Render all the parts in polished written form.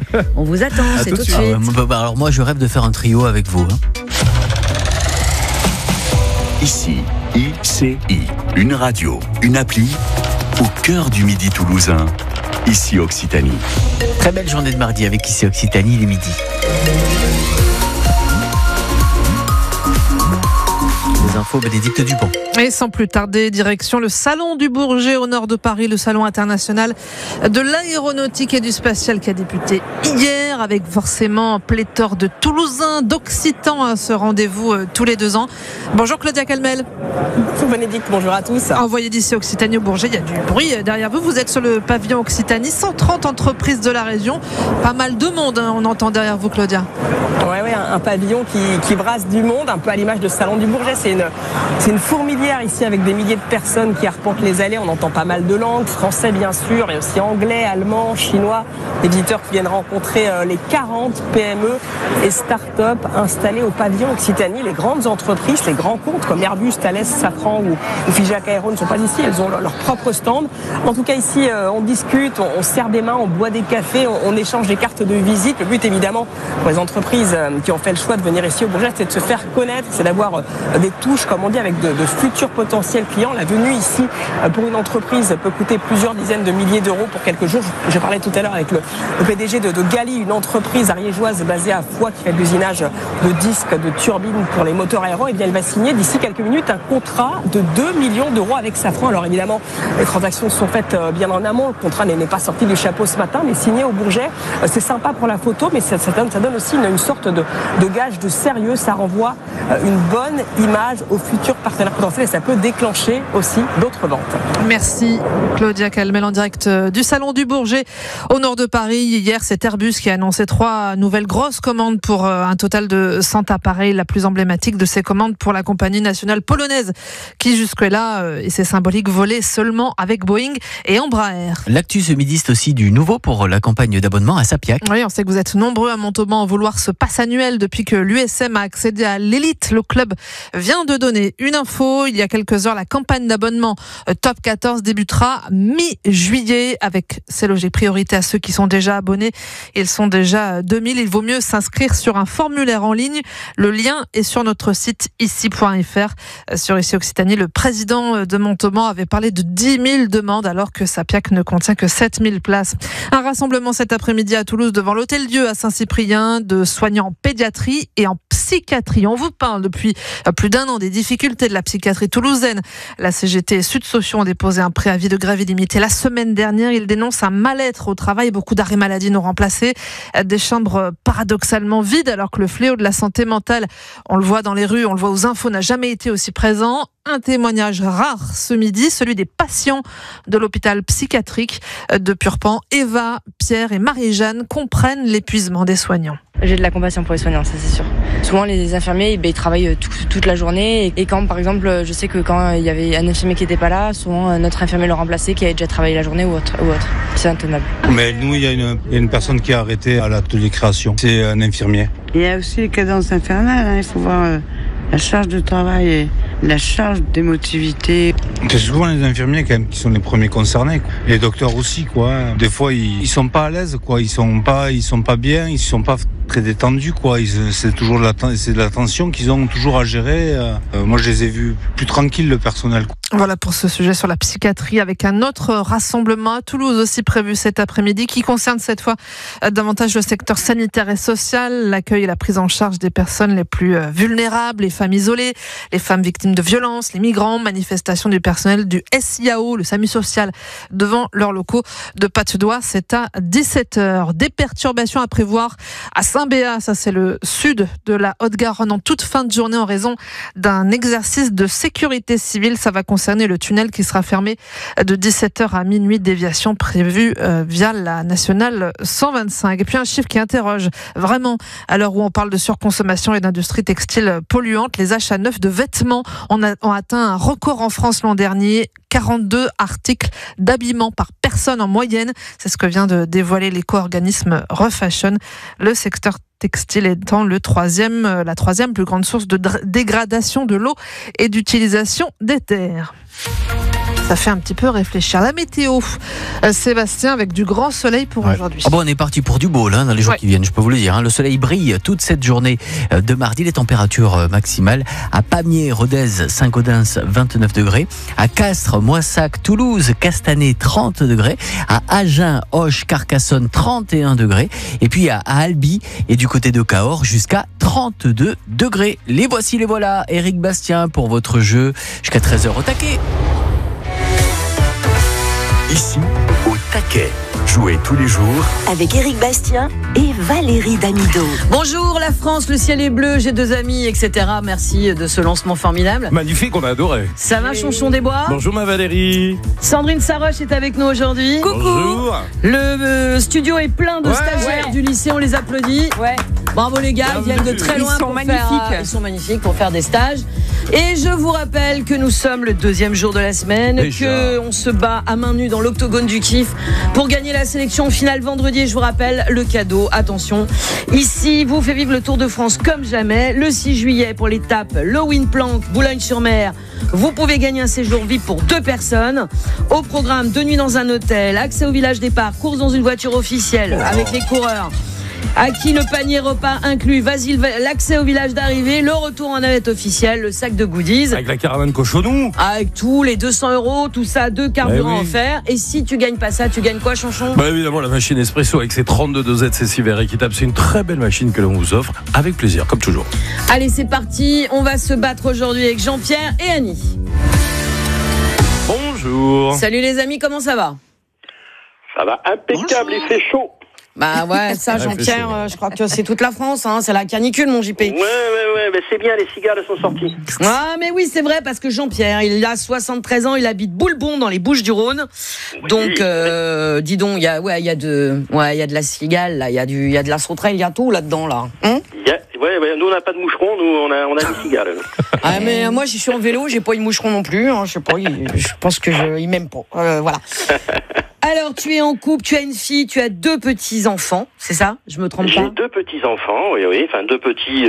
On vous attend, c'est tout de suite. Alors moi, je rêve de faire un trio avec vous. Ici, ICI, une radio, une appli, au cœur du Midi toulousain. Ici Occitanie. Très belle journée de mardi avec Ici Occitanie, il est midi. Les infos, Bénédicte Dupont. Et sans plus tarder, direction le Salon du Bourget au nord de Paris, le Salon international de l'aéronautique et du spatial qui a débuté hier avec forcément pléthore de Toulousains, d'Occitans à ce rendez-vous tous les 2 ans. Bonjour Claudia Calmel. Bonjour Bénédicte, bonjour à tous. Envoyé d'ici Occitanie au Bourget, il y a du bruit derrière vous. Vous êtes sur le pavillon Occitanie, 130 entreprises de la région. Pas mal de monde, on entend derrière vous Claudia. Oui, un pavillon qui brasse du monde, un peu à l'image de Salon du Bourget. C'est une fourmilière ici avec des milliers de personnes qui arpentent les allées. On entend pas mal de langues, français bien sûr, mais aussi anglais, allemand, chinois. Des visiteurs qui viennent rencontrer les 40 PME et start-up installés au pavillon Occitanie. Les grandes entreprises, les grands comptes comme Airbus, Thales, Safran ou Figeac Aéro ne sont pas ici. Elles ont leur propre stand. En tout cas ici, on discute, on serre des mains, on boit des cafés, on échange des cartes de visite. Le but évidemment pour les entreprises qui ont fait le choix de venir ici au Bourget, c'est de se faire connaître, c'est d'avoir des touches, comme on dit, avec de futurs potentiels clients. La venue ici pour une entreprise peut coûter plusieurs dizaines de milliers d'euros pour quelques jours. Je parlais tout à l'heure avec le PDG de Gali, une entreprise ariégeoise basée à Foix qui fait de l'usinage de disques, de turbines pour les moteurs aéro. Et bien, elle va signer d'ici quelques minutes un contrat de 2 millions d'euros avec Safran. Alors évidemment, les transactions sont faites bien en amont. Le contrat n'est pas sorti du chapeau ce matin, mais signé au Bourget. C'est sympa pour la photo, mais ça donne aussi une sorte de gage de sérieux. Ça renvoie une bonne image aux futurs partenaires potentiels et ça peut déclencher aussi d'autres ventes. Merci Claudia Calmel en direct du Salon du Bourget au nord de Paris. Hier, c'est Airbus qui a annoncé 3 nouvelles grosses commandes pour un total de 100 appareils. La plus emblématique de ces commandes pour la compagnie nationale polonaise qui jusque-là, et c'est symbolique, volait seulement avec Boeing et Embraer. L'actu ce midi, c'est aussi du nouveau pour la campagne d'abonnement à Sapiac. Oui, on sait que vous êtes nombreux à Montauban à vouloir ce pass annuel depuis que l'USM a accédé à l'élite. Le club vient de donner une info. Il y a quelques heures, la campagne d'abonnement Top 14 débutera mi-juillet avec, c'est logique, priorité à ceux qui sont déjà abonnés. Ils sont déjà 2000. Il vaut mieux s'inscrire sur un formulaire en ligne. Le lien est sur notre site ici.fr. Sur Ici Occitanie, le président de Montauban avait parlé de 10 000 demandes alors que Sapiac ne contient que 7 000 places. Un rassemblement cet après-midi à Toulouse devant l'Hôtel-Dieu à Saint-Cyprien de soignants en pédiatrie et en psychiatrie. On vous parle depuis plus d'1 an des difficultés de la psychiatrie toulousaine. La CGT et Sud Socio ont déposé un préavis de grève illimité la semaine dernière. Ils dénoncent un mal-être au travail. Beaucoup d'arrêts maladie non remplacés. Des chambres paradoxalement vides alors que le fléau de la santé mentale, on le voit dans les rues, on le voit aux infos, n'a jamais été aussi présent. Un témoignage rare ce midi, celui des patients de l'hôpital psychiatrique de Purpan. Eva, Pierre et Marie-Jeanne comprennent l'épuisement des soignants. J'ai de la compassion pour les soignants, ça c'est sûr. Souvent les infirmiers ils travaillent toute la journée et quand par exemple je sais que quand il y avait un infirmier qui n'était pas là, souvent notre infirmier le remplaçait qui avait déjà travaillé la journée ou autre. C'est intenable. Mais nous il y a une personne qui a arrêté à l'atelier création, c'est un infirmier. Il y a aussi les cadences infernales, il faut voir la charge de travail et la charge d'émotivité. C'est souvent les infirmiers quand même qui sont les premiers concernés. Les docteurs aussi quoi. Des fois ils sont pas à l'aise quoi, ils sont pas bien, ils sont pas très détendus quoi. C'est toujours de la tension qu'ils ont toujours à gérer. Moi je les ai vus plus tranquilles le personnel. Voilà pour ce sujet sur la psychiatrie avec un autre rassemblement à Toulouse aussi prévu cet après-midi qui concerne cette fois davantage le secteur sanitaire et social, l'accueil et la prise en charge des personnes les plus vulnérables, les femmes isolées, les femmes victimes de violences, les migrants, manifestation du personnel du SIAO, le SAMU social, devant leurs locaux de Patte-d'Oie. C'est à 17h. Des perturbations à prévoir à Saint-Béat, ça c'est le sud de la Haute-Garonne en toute fin de journée en raison d'un exercice de sécurité civile. Ça va concerner le tunnel qui sera fermé de 17h à minuit, déviation prévue via la nationale 125. Et puis un chiffre qui interroge vraiment à l'heure où on parle de surconsommation et d'industrie textile polluante. Les achats neufs de vêtements ont atteint un record en France l'an dernier. 42 articles d'habillement par personne en moyenne. C'est ce que vient de dévoiler l'éco-organisme Refashion. Le secteur textile étant la troisième plus grande source de dégradation de l'eau et d'utilisation des terres. Ça fait un petit peu réfléchir. La météo, Sébastien, avec du grand soleil pour aujourd'hui. On est parti pour du beau là, dans les jours qui viennent, je peux vous le dire. Le soleil brille toute cette journée de mardi. Les températures maximales à Pamiers, Rodez, Saint-Gaudens, 29 degrés. À Castres, Moissac, Toulouse, Castanet, 30 degrés. À Agen, Auch, Carcassonne, 31 degrés. Et puis à Albi et du côté de Cahors, jusqu'à 32 degrés. Les voilà, Éric Bastien pour votre jeu jusqu'à 13h au taquet. Ici, au taquet. Jouez tous les jours avec Éric Bastien et Valérie Damido. Bonjour la France, le ciel est bleu, j'ai 2 amis, etc. Merci de ce lancement formidable. Magnifique, on a adoré. Ça va, Chonchon des Bois? Bonjour ma Valérie. Sandrine Saroche est avec nous aujourd'hui. Coucou. Bonjour. Le studio est plein de stagiaires du lycée, on les applaudit. Bravo les gars, ils viennent de très loin. Ils sont magnifiques pour faire des stages. Et je vous rappelle que nous sommes le 2e jour de la semaine, qu'on se bat à main nue dans l'octogone du kiff pour gagner la sélection finale vendredi. Et je vous rappelle le cadeau, attention, ici vous fait vivre le Tour de France comme jamais. Le 6 juillet pour l'étape Lowin-Planck, Boulogne-sur-Mer, vous pouvez gagner un séjour VIP pour 2 personnes. Au programme, 2 nuits dans un hôtel, accès au village départ, course dans une voiture officielle avec les coureurs. À qui le panier repas inclut, l'accès au village d'arrivée, le retour en navette officielle, le sac de goodies. Avec la caravane Cochonou. Avec tous les 200 €, tout ça, 2 carburants offerts. Et si tu gagnes pas ça, tu gagnes quoi, Chonchon? Évidemment, la machine Espresso avec ses 32 dosettes, c'est si vert équitable. C'est une très belle machine que l'on vous offre, avec plaisir, comme toujours. Allez, c'est parti. On va se battre aujourd'hui avec Jean-Pierre et Annie. Bonjour. Salut les amis, comment ça va? Ça va impeccable, il fait chaud. Ça Jean-Pierre, je crois que c'est toute la France, c'est la canicule mon JP. Ouais, mais c'est bien, les cigales sont sorties. Ah mais oui, c'est vrai, parce que Jean-Pierre, il a 73 ans, il habite Boulbon dans les Bouches-du-Rhône. Oui. Donc dis donc, il y a de la cigale là, il y a de la sauterelle, il y a tout là-dedans là. Nous on n'a pas de moucherons, nous on a des cigales. Mais moi je suis en vélo, j'ai pas eu de moucheron non plus, je sais pas, je pense que il m'aime pas. Voilà. Alors, tu es en couple, tu as une fille, tu as 2 petits-enfants, c'est ça? Je me trompe pas? J'ai 2 petits-enfants, oui. Enfin, 2 petits,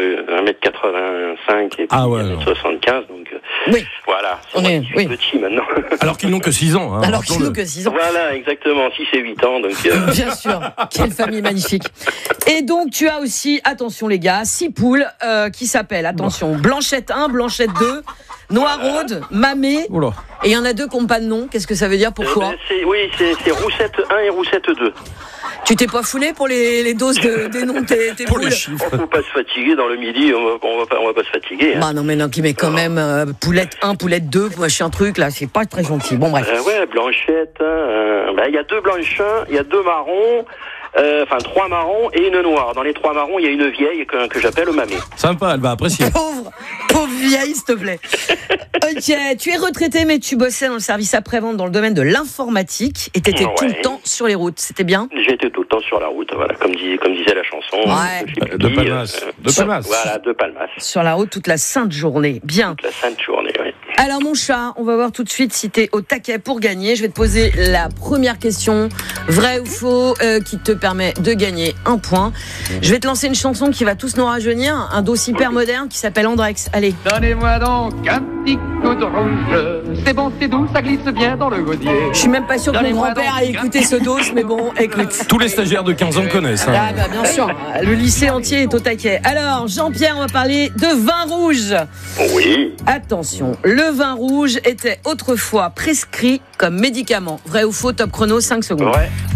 1m85 et puis 1m75, donc voilà. On est petits maintenant. Alors qu'ils n'ont que 6 ans. Alors qu'ils n'ont que 6 ans. Voilà, exactement, 6 et 8 ans. Donc, Bien sûr, quelle famille magnifique. Et donc, tu as aussi, attention les gars, 6 poules qui s'appellent, attention, Blanchette 1, Blanchette 2, Noiraude, Mamé. Et il y en a 2 qui n'ont pas de nom. Qu'est-ce que ça veut dire? Pourquoi? C'est Roussette 1 et Roussette 2. Tu t'es pas foulé pour les doses des noms de tes poules? On ne faut pas se fatiguer dans le midi, on va pas se fatiguer. Non, mais quand même, poulette 1, poulette 2, moi je suis un truc là, c'est pas très gentil. Bon, bref. Blanchette, il y a 2 blanchins, il y a 2 marrons. 3 marrons et une noire. Dans les 3 marrons, il y a une vieille que j'appelle Mamé. Sympa, elle va apprécier. Pauvre vieille, s'il te plaît. Ok, tu es retraité, mais tu bossais dans le service après-vente dans le domaine de l'informatique et t'étais tout le temps sur les routes. C'était bien? J'étais tout le temps sur la route, voilà, comme disait la chanson. De Palmas. Voilà, de Palmas. Sur la route toute la sainte journée. Bien. Toute la sainte journée, oui. Alors mon chat, on va voir tout de suite si t'es au taquet pour gagner. Je vais te poser la première question, vrai ou faux, qui te permet de gagner 1 point. Je vais te lancer une chanson qui va tous nous rajeunir, un dos hyper moderne qui s'appelle Andrex. Allez. Donnez-moi donc un petit coup de rouge. C'est bon, c'est doux, ça glisse bien dans le gosier. Je suis même pas sûr que mon grand-père ait écouté ce dos, mais bon, écoute. Tous les stagiaires de 15 ans connaissent. Bien sûr, le lycée entier est au taquet. Alors, Jean-Pierre, on va parler de vin rouge. Oui. Attention, le vin rouge était autrefois prescrit comme médicament. Vrai ou faux? Top chrono, 5 secondes.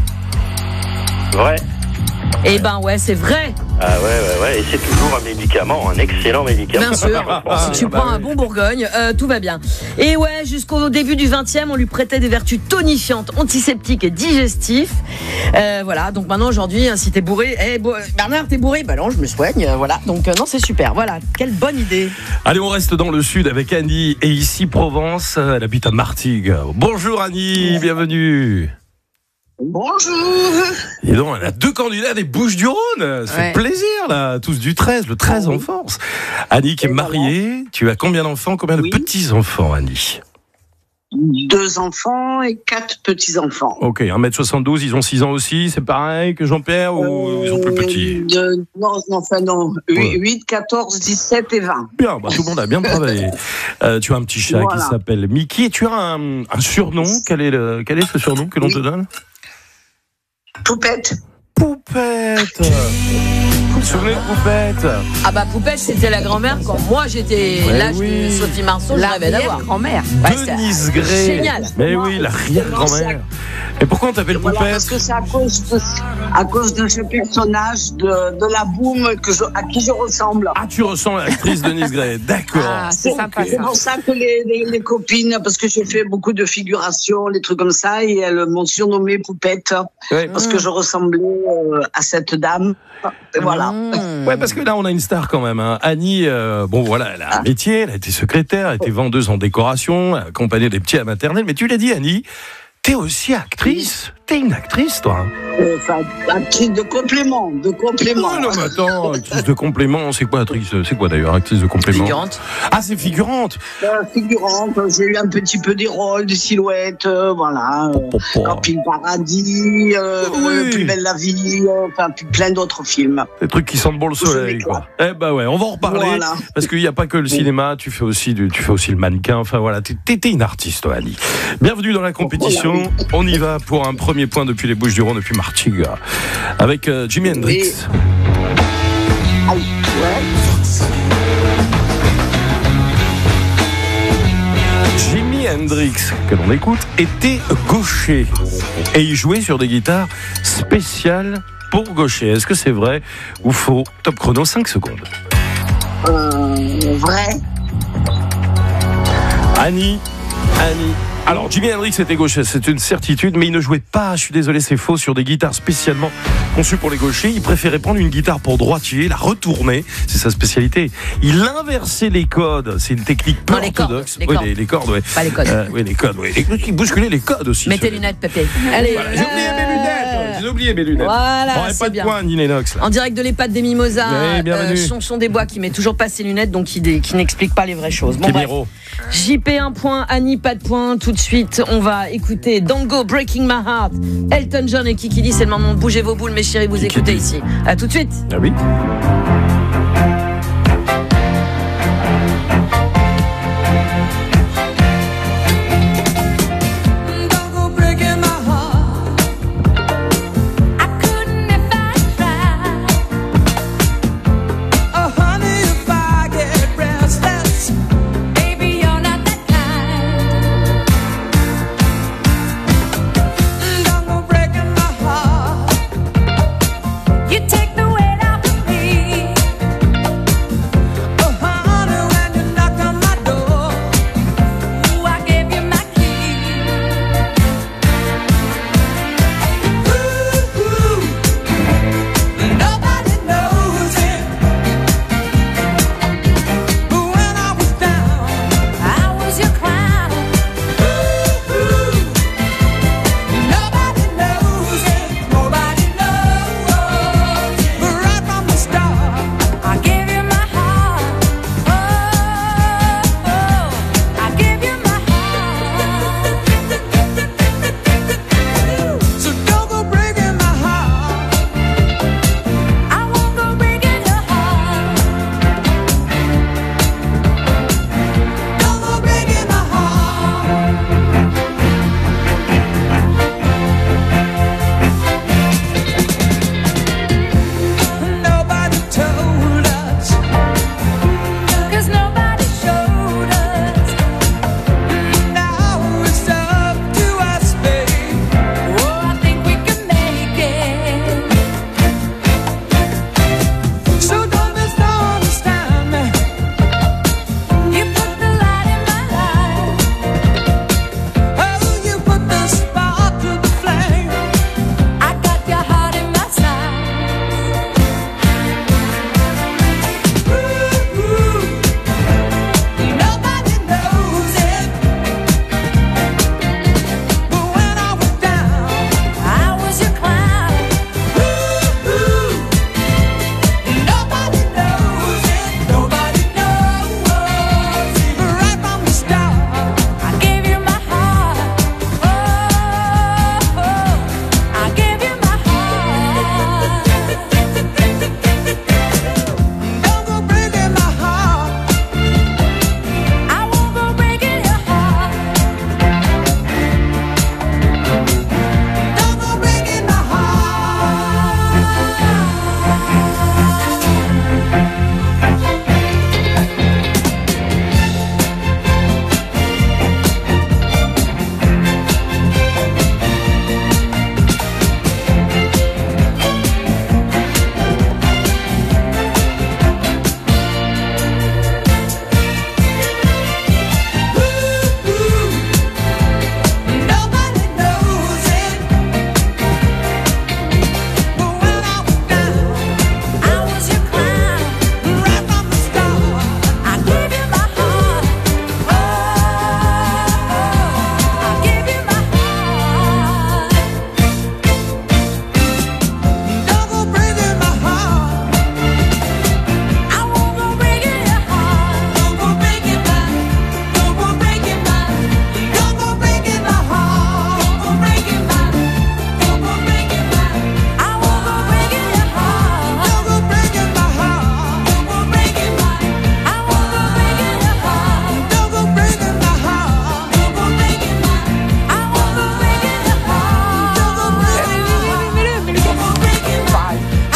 Vrai. Eh ben ouais, c'est vrai. Ah ouais, et c'est toujours un médicament, un excellent médicament. Bien sûr, si tu prends un bon Bourgogne, tout va bien. Et ouais, jusqu'au début du 20e, on lui prêtait des vertus tonifiantes, antiseptiques et digestives. Voilà, donc maintenant aujourd'hui, si t'es bourré, Bernard, t'es bourré? Bah non, je me soigne, voilà. Donc non, c'est super, voilà, quelle bonne idée. Allez, on reste dans le sud avec Annie, et ici Provence, elle habite à Martigues. Bonjour Annie, bienvenue. Bonjour. Et donc, on a 2 candidats des Bouches-du-Rhône. Ça fait plaisir, là. Tous du 13, le 13 en force. Annie qui est mariée. Tu as combien d'enfants, combien de petits-enfants, Annie? 2 enfants et 4 petits-enfants. Ok, 1m72, ils ont 6 ans aussi, c'est pareil que Jean-Pierre ou ils sont plus petits? Non. 8, 14, 17 et 20. Bien, tout le monde a bien travaillé. Tu as un petit chat qui s'appelle Mickey et tu as un surnom. Quel est ce surnom que l'on te donne? Poupette. Poupette. Vous vous souvenez de Poupette? Ah bah Poupette, c'était la grand-mère quand moi j'étais l'âge de Sophie Marceau, je rêvais d'avoir. Grand-mère. Denise Gray. Génial. Mais oui, l'arrière-grand-mère. Et pourquoi on t'appelle Poupette? Parce que c'est à cause de ce personnage de la boum à qui je ressemble. Ah, tu ressembles à l'actrice Denise Gray, d'accord. Ah, c'est sympa. C'est pour ça que les copines, parce que j'ai fait beaucoup de figurations, des trucs comme ça, et elles m'ont surnommée Poupette, parce que je ressemblais à cette dame. Et voilà. Ouais, parce que là, on a une star quand même. Hein. Annie, elle a un métier, elle a été secrétaire, elle a été vendeuse en décoration, elle a accompagné des petits à maternelle. Mais tu l'as dit, Annie, t'es aussi actrice. T'es une actrice, toi. Actrice de complément. Oh, non, mais attends, actrice de complément, c'est quoi actrice? C'est quoi d'ailleurs, actrice de complément? Figurante. Ah, c'est figurante. Figurante, j'ai eu un petit peu des rôles, des silhouettes, voilà. Camping Paradis, Plus belle la vie, plein d'autres films. Des trucs qui sentent bon le soleil, quoi. Eh ben ouais, on va en reparler, parce qu'il n'y a pas que le cinéma, tu fais aussi le mannequin, enfin voilà, t'es une artiste, toi, Annie. Bienvenue dans la compétition, on y va pour un premier point depuis les Bouches-du-Rhône, depuis Martigues, avec Jimi Hendrix. Jimi Hendrix, que l'on écoute, était gaucher et il jouait sur des guitares spéciales pour gaucher. Est-ce que c'est vrai ou faux? Top chrono, 5 secondes. Vrai. Annie. Alors, Jimi Hendrix était gaucher, c'est une certitude, mais il ne jouait pas, je suis désolé, c'est faux, sur des guitares spécialement conçues pour les gauchers. Il préférait prendre une guitare pour droitier, la retourner, c'est sa spécialité. Il inversait les codes, c'est une technique peu orthodoxe. Les cordes, ouais. Pas les codes. Les codes, oui. Il bousculait les codes aussi. Mets tes lunettes, Pépé. Allez. Voilà, j'ai oublié mes lunettes. Voilà, c'est pas de point, Annie Lennox. En direct de l'EHPAD des Mimosas, Chanson des Bois qui met toujours pas ses lunettes, donc qui n'explique pas les vraies choses. Bon, bref. JP 1 point, Annie pas de point. Tout de suite, on va écouter Dango, Breaking My Heart, Elton John et Kiki Dee. C'est le moment de bouger vos boules, mes chéris, vous écoutez ici. À tout de suite. Ah oui. You take the weight off of me.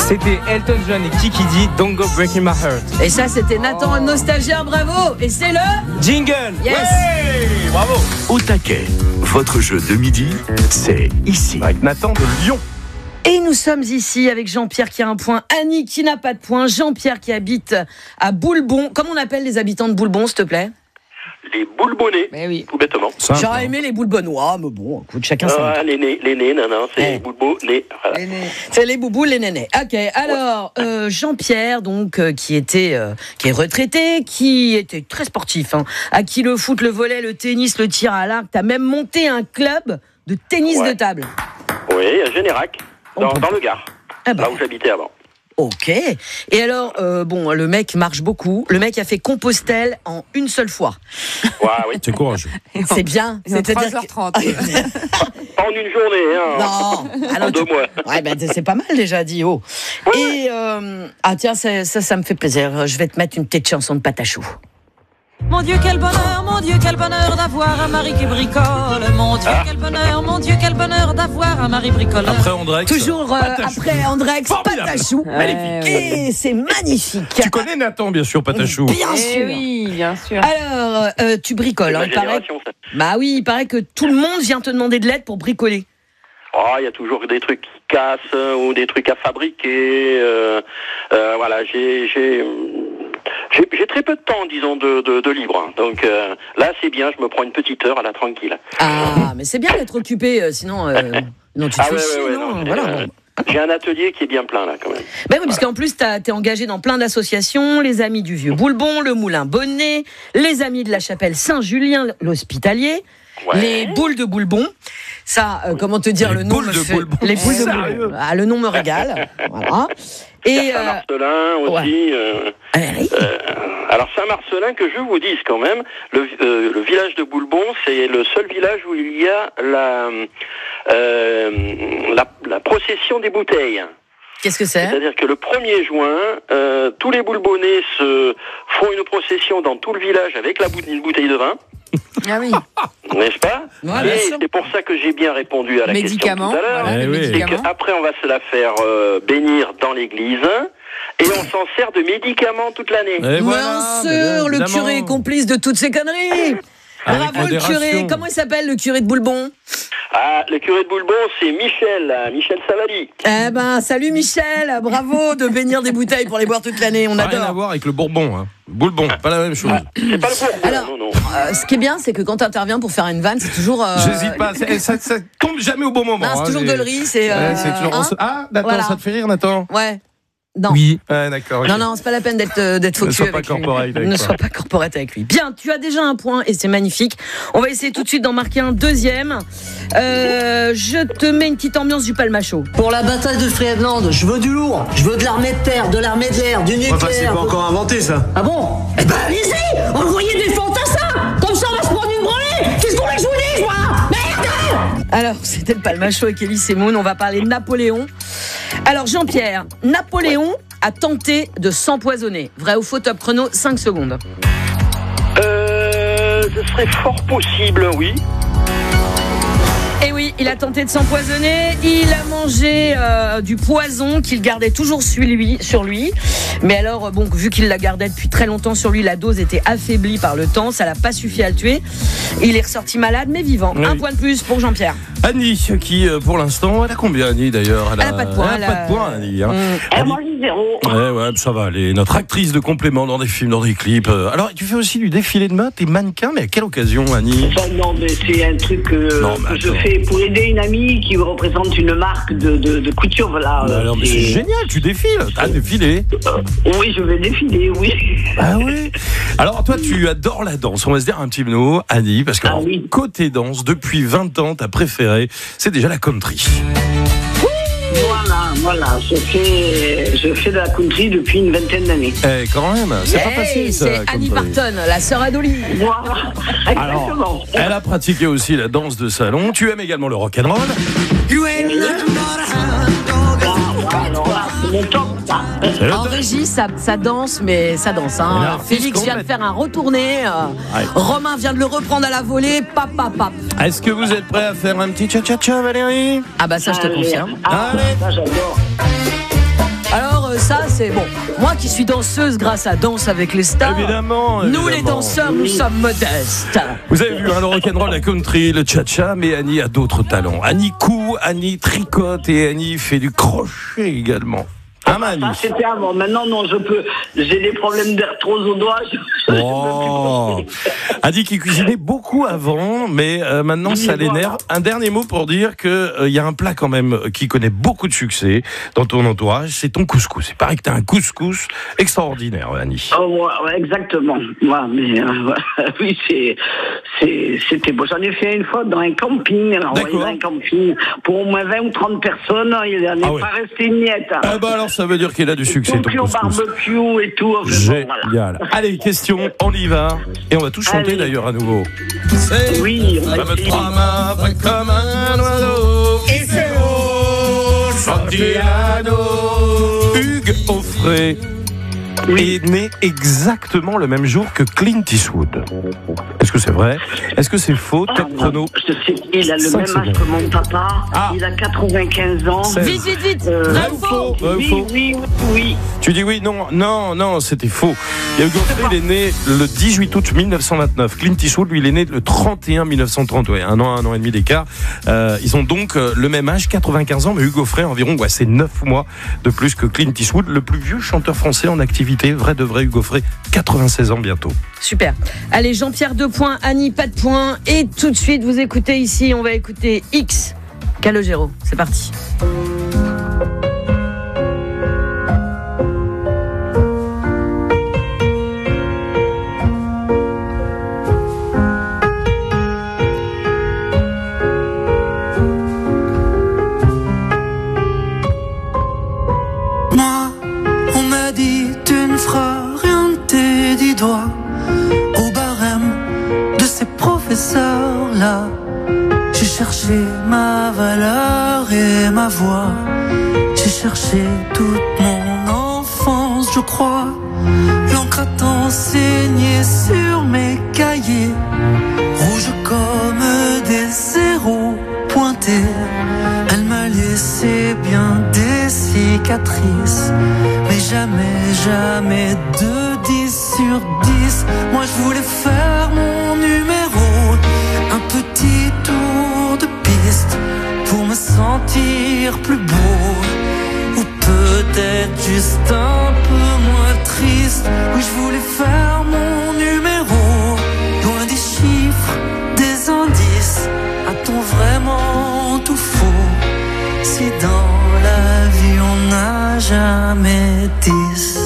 C'était Elton John et Kiki D, Don't Go Breaking My Heart. Et ça, c'était Nathan, un nostalgien, bravo. Et c'est le jingle. Yes. Ouais, bravo. Au taquet, votre jeu de midi, c'est ici. Avec Nathan de Lyon. Et nous sommes ici avec Jean-Pierre qui a un point, Annie qui n'a pas de point, Jean-Pierre qui habite à Boulbon. Comment on appelle les habitants de Boulbon, s'il te plaît ? Les boulbonnais, oui. tout bêtement. J'aurais aimé les boulbonnois, mais bon, écoute, chacun sa les nés, non, c'est les boulbonnais. Voilà. C'est les boubous, les nénés. Ok, alors, Jean-Pierre, donc, qui est retraité, qui était très sportif, hein, à qui le foot, le volley, le tennis, le tir à l'arc, t'as même monté un club de tennis de table. Oui, à Générac, dans le Gard, là où j'habitais avant. Ok. Et alors, le mec marche beaucoup. Le mec a fait Compostelle en une seule fois. Ouais, oui. C'est courageux. C'est bien. C'est-à-dire 3h30. Pas en une journée, hein. Non. Alors, en 2 mois. Ouais, c'est pas mal déjà dit. Oh. Et tiens, ça me fait plaisir. Je vais te mettre une petite chanson de Patachou. Mon Dieu, quel bonheur d'avoir un mari qui bricole. Mon Dieu, quel bonheur d'avoir un mari bricoleur. Après Andrex. Toujours après Andrex, Patachou. Magnifique. Et c'est magnifique. Tu connais Nathan, bien sûr, Patachou. Bien sûr. Oui, bien sûr. Alors, tu bricoles. Hein, il paraît que tout le monde vient te demander de l'aide pour bricoler. Oh, il y a toujours des trucs qui cassent ou des trucs à fabriquer. Voilà, j'ai très peu de temps, disons, de libre. Hein. Donc là, c'est bien, je me prends une petite heure à la tranquille. Ah, mais c'est bien d'être occupé, sinon non, tu te fais chier, non, voilà. J'ai un atelier qui est bien plein, là, quand même. Ben oui, parce qu'en plus, t'es engagé dans plein d'associations, les Amis du Vieux Boulbon, le Moulin Bonnet, les Amis de la Chapelle Saint-Julien, l'Hospitalier, les Boules de Boulbon. Ça, comment te dire, le nom me fait... Les boules de Boulbon. Ah, le nom me régale. Voilà. Et Saint-Marcelin aussi. Alors Saint-Marcelin, que je vous dise quand même, le village de Boulbon, c'est le seul village où il y a la procession des bouteilles. Qu'est-ce que c'est ? C'est-à-dire que le 1er juin, tous les Boulbonnais font une procession dans tout le village avec une bouteille de vin. Ah oui. N'est-ce pas ? Ouais, et c'est pour ça que j'ai bien répondu à la question tout à l'heure. Voilà, c'est qu'après, on va se la faire bénir dans l'église. Et on s'en sert de médicaments toute l'année. Bien sûr, le curé est complice de toutes ces conneries. Bravo le curé. Comment il s'appelle le curé de Boulbon ? Ah, le curé de Boulbon, c'est Michel Savali. Eh ben, salut Michel, bravo de bénir des bouteilles pour les boire toute l'année, on adore. Rien à voir avec le Bourbon, hein. Boulbon, pas la même chose. C'est pas le Bourbon, alors, non. Ce qui est bien, c'est que quand tu interviens pour faire une vanne, c'est toujours... J'hésite pas, ça tombe jamais au bon moment. Non, c'est toujours gueulerie, c'est... c'est toujours... Ah, Nathan, voilà. Ça te fait rire, Nathan ? Ouais. Non. Oui, d'accord. Okay. Non, c'est pas la peine d'être focus avec lui. Ne sois pas corporate avec lui. Bien, tu as déjà un point et c'est magnifique. On va essayer tout de suite d'en marquer un deuxième. Je te mets une petite ambiance du Palmacho. Pour la bataille de Friedland, je veux du lourd. Je veux de l'armée de terre, de l'armée de l'air, du nucléaire. Enfin, c'est pas encore inventé, ça. Ah bon ? Eh ben, allez-y ! Envoyez des fantassins ! Comme ça, on va se prendre une branlée ! Qu'est-ce qu'on voulait que je vous dise, moi ? Merde ! Alors, c'était le Palmacho avec Elie Semoun. On va parler de Napoléon. Alors, Jean-Pierre, Napoléon a tenté de s'empoisonner. Vrai ou faux, top chrono, 5 secondes. Ce serait fort possible, oui. Et oui, il a tenté de s'empoisonner. Il a mangé du poison qu'il gardait toujours sur lui. Mais alors, bon, vu qu'il la gardait depuis très longtemps sur lui, la dose était affaiblie par le temps. Ça n'a pas suffi à le tuer. Il est ressorti malade, mais vivant. Oui. Un point de plus pour Jean-Pierre. Annie, qui pour l'instant, elle a combien, Annie, d'ailleurs ? Elle n'a pas de point. Elle n'a pas de point, Annie. Hein. Elle mange 0. Ouais, ça va. Elle est notre actrice de complément dans des films, dans des clips. Alors, tu fais aussi du défilé de mode, t'es mannequin, mais à quelle occasion, Annie ? Non, mais c'est un truc que je fais pour aider une amie qui représente une marque de couture. Voilà. Alors, mais c'est génial, tu défiles. T'as défilé. Oui, je vais défiler, oui. Ah oui. Alors, toi, tu adores la danse. On va se dire un petit mot, Annie, parce que côté danse, depuis 20 ans, ta préférée, c'est déjà la country. Voilà, je fais de la country depuis une vingtaine d'années. Quand même, c'est pas facile ça. C'est Annie Barton, la sœur Adoli. Voilà, exactement. Alors, elle a pratiqué aussi la danse de salon. Tu aimes également le rock'n'roll. En régie, ça danse, mais ça danse. Hein. Félix vient de faire un retourné. Romain vient de le reprendre à la volée. Pap. Est-ce que vous êtes prêts à faire un petit cha-cha-cha, Valérie ? Ah bah ça, je te confirme. Ça, j'adore. Alors c'est bon. Moi qui suis danseuse grâce à Danse avec les stars. Évidemment. Nous les danseurs, nous sommes modestes. Vous avez vu le rock'n'roll, la country, le cha-cha, mais Annie a d'autres talents. Annie coud, Annie tricote et Annie fait du crochet également. C'était avant. Maintenant, non, j'ai des problèmes d'arthrose aux doigts. Annie qui cuisinait beaucoup avant, mais maintenant ça l'énerve. Un dernier mot pour dire que y a un plat quand même qui connaît beaucoup de succès dans ton entourage, c'est ton couscous. Il paraît que t'as un couscous extraordinaire, Annie. Oh, ouais, exactement. Ouais, mais oui, c'était beau. J'en ai fait une fois dans un camping. Alors, dans un camping pour au moins 20 ou 30 personnes. Il n'en est pas resté une miette. Alors ça veut dire qu'il a du succès, ton couscous. Barbecue et tout. Génial. Voilà. Allez, question, on y va. Et on va tous chanter d'ailleurs à nouveau. Oui, on va mettre trois mains comme un oiseau. Et c'est haut, Santiano. Hugues Aufray est né exactement le même jour que Clint Eastwood. Est-ce que c'est vrai? Est-ce que c'est faux? Top chrono. Il a le même âge que mon papa. Il a 95 ans. Vite. Vrai ou faux? Oui. Tu dis oui? Non, c'était faux. Hugues Aufray, il est né le 18 août 1929. Clint Eastwood, lui, il est né le 31 1930. Ouais, un an et demi d'écart. Ils ont donc le même âge, 95 ans, mais Hugues Aufray, environ, c'est 9 mois de plus que Clint Eastwood, le plus vieux chanteur français en activité. Vrai de vrai, Hugues Aufray, 96 ans bientôt. Super. Allez, Jean-Pierre 2 points, Annie pas de points. Et tout de suite, vous écoutez ici, on va écouter X, Calogero. C'est parti. Au barème de ces professeurs-là, j'ai cherché ma valeur et ma voix. J'ai cherché toute mon enfance, je crois. L'encre a enseigné sur mes cahiers, rouge comme des zéros pointés. Elle m'a laissé bien des cicatrices, mais jamais de 10 sur 10. Moi je voulais faire mon numéro, un petit tour de piste pour me sentir plus beau, ou peut-être juste un peu moins triste. Oui, je voulais faire mon numéro, loin des chiffres, des indices. A-t-on vraiment tout faux si dans la vie on n'a jamais 10?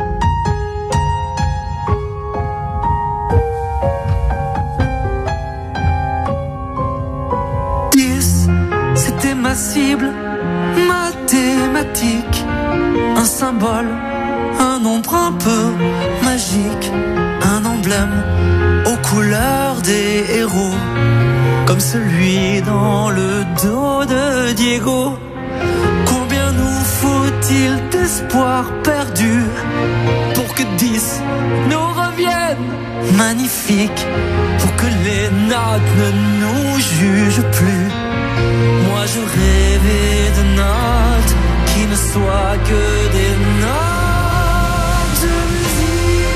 C'était ma cible mathématique, un symbole, un nombre un peu magique, un emblème aux couleurs des héros, comme celui dans le dos de Diego. Combien nous faut-il d'espoir perdu pour que 10 nous reviennent magnifiques, pour que les notes ne nous jugent plus? Moi je rêvais de notes qui ne soient que des notes de musique.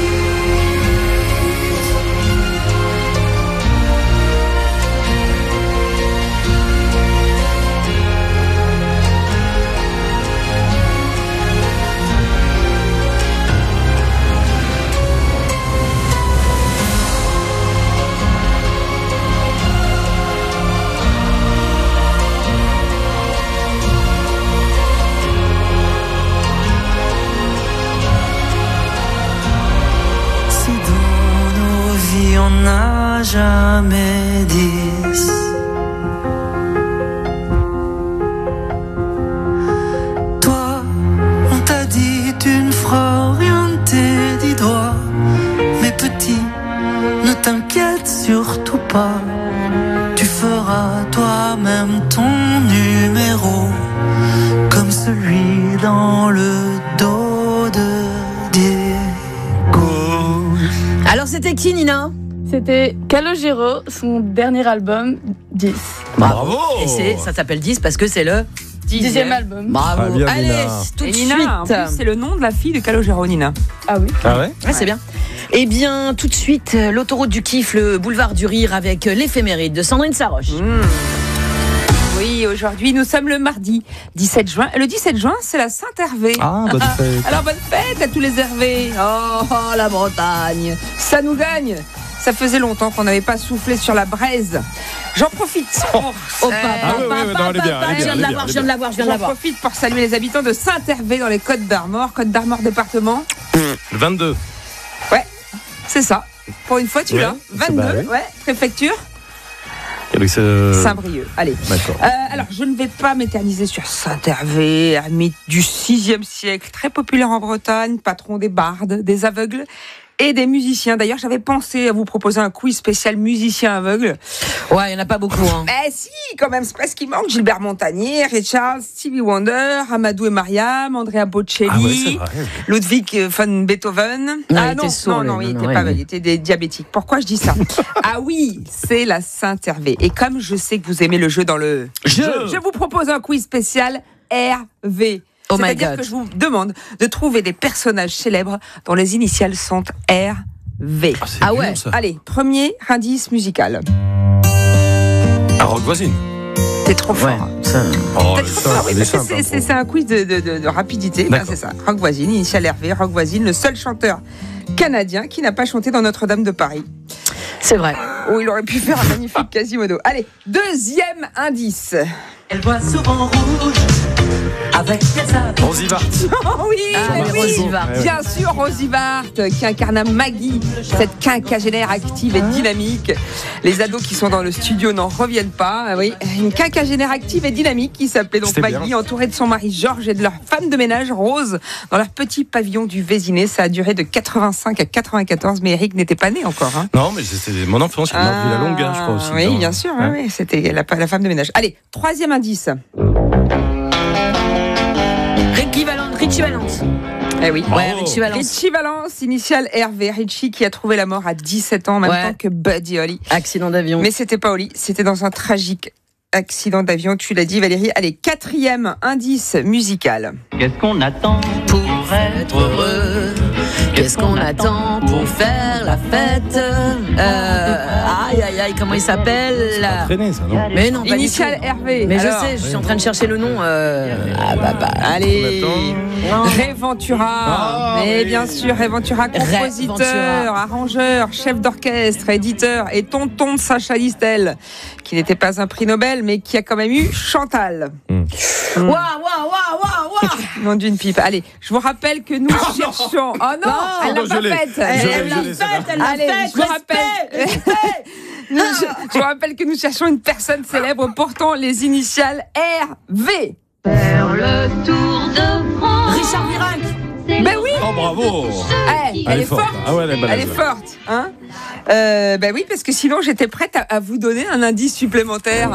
On n'a jamais 10. Toi, on t'a dit tu ne feras rien de tes 10 doigts, mais petit, ne t'inquiète surtout pas, tu feras toi-même ton numéro, comme celui dans le dos de Diego. Alors c'était qui, Nina? C'était Calogero, son dernier album, 10. Bravo. Et ça s'appelle 10 parce que c'est le 10e album. Ah, Bravo. bien, Allez, Nina. tout de Et suite. Nina, en plus, c'est le nom de la fille de Calogero, Nina. Ah oui. Ah ouais. Ouais, c'est bien. Eh bien, tout de suite, l'autoroute du kiff, le boulevard du rire avec l'éphéméride de Sandrine Saroche. Oui, aujourd'hui, nous sommes le mardi 17 juin. Et le 17 juin, c'est la Saint-Hervé. Ah, bonne fête. Alors, bonne fête à tous les Hervé. Oh, la Bretagne. Ça nous gagne. Ça faisait longtemps qu'on n'avait pas soufflé sur la braise. J'en profite pour... Je viens de la voir. J'en profite pour saluer les habitants de Saint-Hervé dans les Côtes d'Armor. Côtes d'Armor département. Le 22. Ouais, c'est ça. Pour une fois, tu l'as. 22, ouais. Préfecture. Saint-Brieuc. Allez. Alors, je ne vais pas m'éterniser sur Saint-Hervé, ermite du 6e siècle, très populaire en Bretagne, patron des bardes, des aveugles et des musiciens. D'ailleurs, j'avais pensé à vous proposer un quiz spécial musicien aveugle. Ouais, il n'y en a pas beaucoup. Hein. Mais si, quand même, c'est pas ce qui manque. Gilbert Montagnier, Ray Charles, Stevie Wonder, Amadou et Mariam, Andrea Bocelli, Ludwig van Beethoven. Non, il était pas il était diabétique. Pourquoi je dis ça? Ah oui, c'est la Saint-Hervé. Et comme je sais que vous aimez le jeu dans le jeu, je vous propose un quiz spécial RV. Oh C'est-à-dire que je vous demande de trouver des personnages célèbres dont les initiales sont RV. Ah ouais. Ça. Allez, premier indice musical. Un rock voisine. C'est trop fort. Oh, c'est un quiz de rapidité. Ben, c'est ça. Rock voisine, initial Hervé. Rock voisine, le seul chanteur canadien qui n'a pas chanté dans Notre-Dame de Paris. C'est vrai. Où il aurait pu faire un magnifique Quasimodo. Allez, deuxième indice. Elle voit souvent rouge avec des amis. Rosivart. Oh oui, Rosivart. Bien sûr, Rosivart, qui incarne Maggie, cette quinquagénaire active et dynamique. Les ados qui sont dans le studio n'en reviennent pas. Oui, une quinquagénaire active et dynamique qui s'appelait donc Maggie, entourée de son mari Georges et de leur femme de ménage Rose, dans leur petit pavillon du Vésiné. Ça a duré de 85 à 94, mais Eric n'était pas né encore. Hein. Non, mais c'était mon enfance, il m'a vu la longueur, je crois aussi. Oui, bien sûr, oui, c'était la femme de ménage. Allez, troisième indice. Richie Valens. Eh oui. Ouais, Richie Valens. Richie Valens, initial Hervé. Richie qui a trouvé la mort à 17 ans en même temps que Buddy Holly. Accident d'avion. Mais c'était pas Holly, c'était dans un tragique accident d'avion, tu l'as dit Valérie. Allez, quatrième indice musical. Qu'est-ce qu'on attend pour être heureux? Qu'est-ce qu'on attend pour faire la fête? Aïe, comment il s'appelle? C'est pas traîné, ça, non? Mais non, pas Initial du tout. Hervé. Mais alors, je sais, je suis en train de chercher le nom. Allez, Ray Ventura. Mais bien sûr, Ray Ventura, compositeur, arrangeur, chef d'orchestre, éditeur et tonton de Sacha Distel, qui n'était pas un prix Nobel, mais qui a quand même eu Chantal. Waouh. Nom d'une pipe. Allez, je vous rappelle que nous cherchons. Oh non, elle l'a pas faite. Elle l'a faite. Allez, je vous rappelle que nous cherchons une personne célèbre portant les initiales RV. Faire le tour de France. Richard Virenque. Ben oui. Oh bravo. Elle est forte. Ah ouais, elle est forte. Hein ben oui, parce que sinon j'étais prête à vous donner un indice supplémentaire.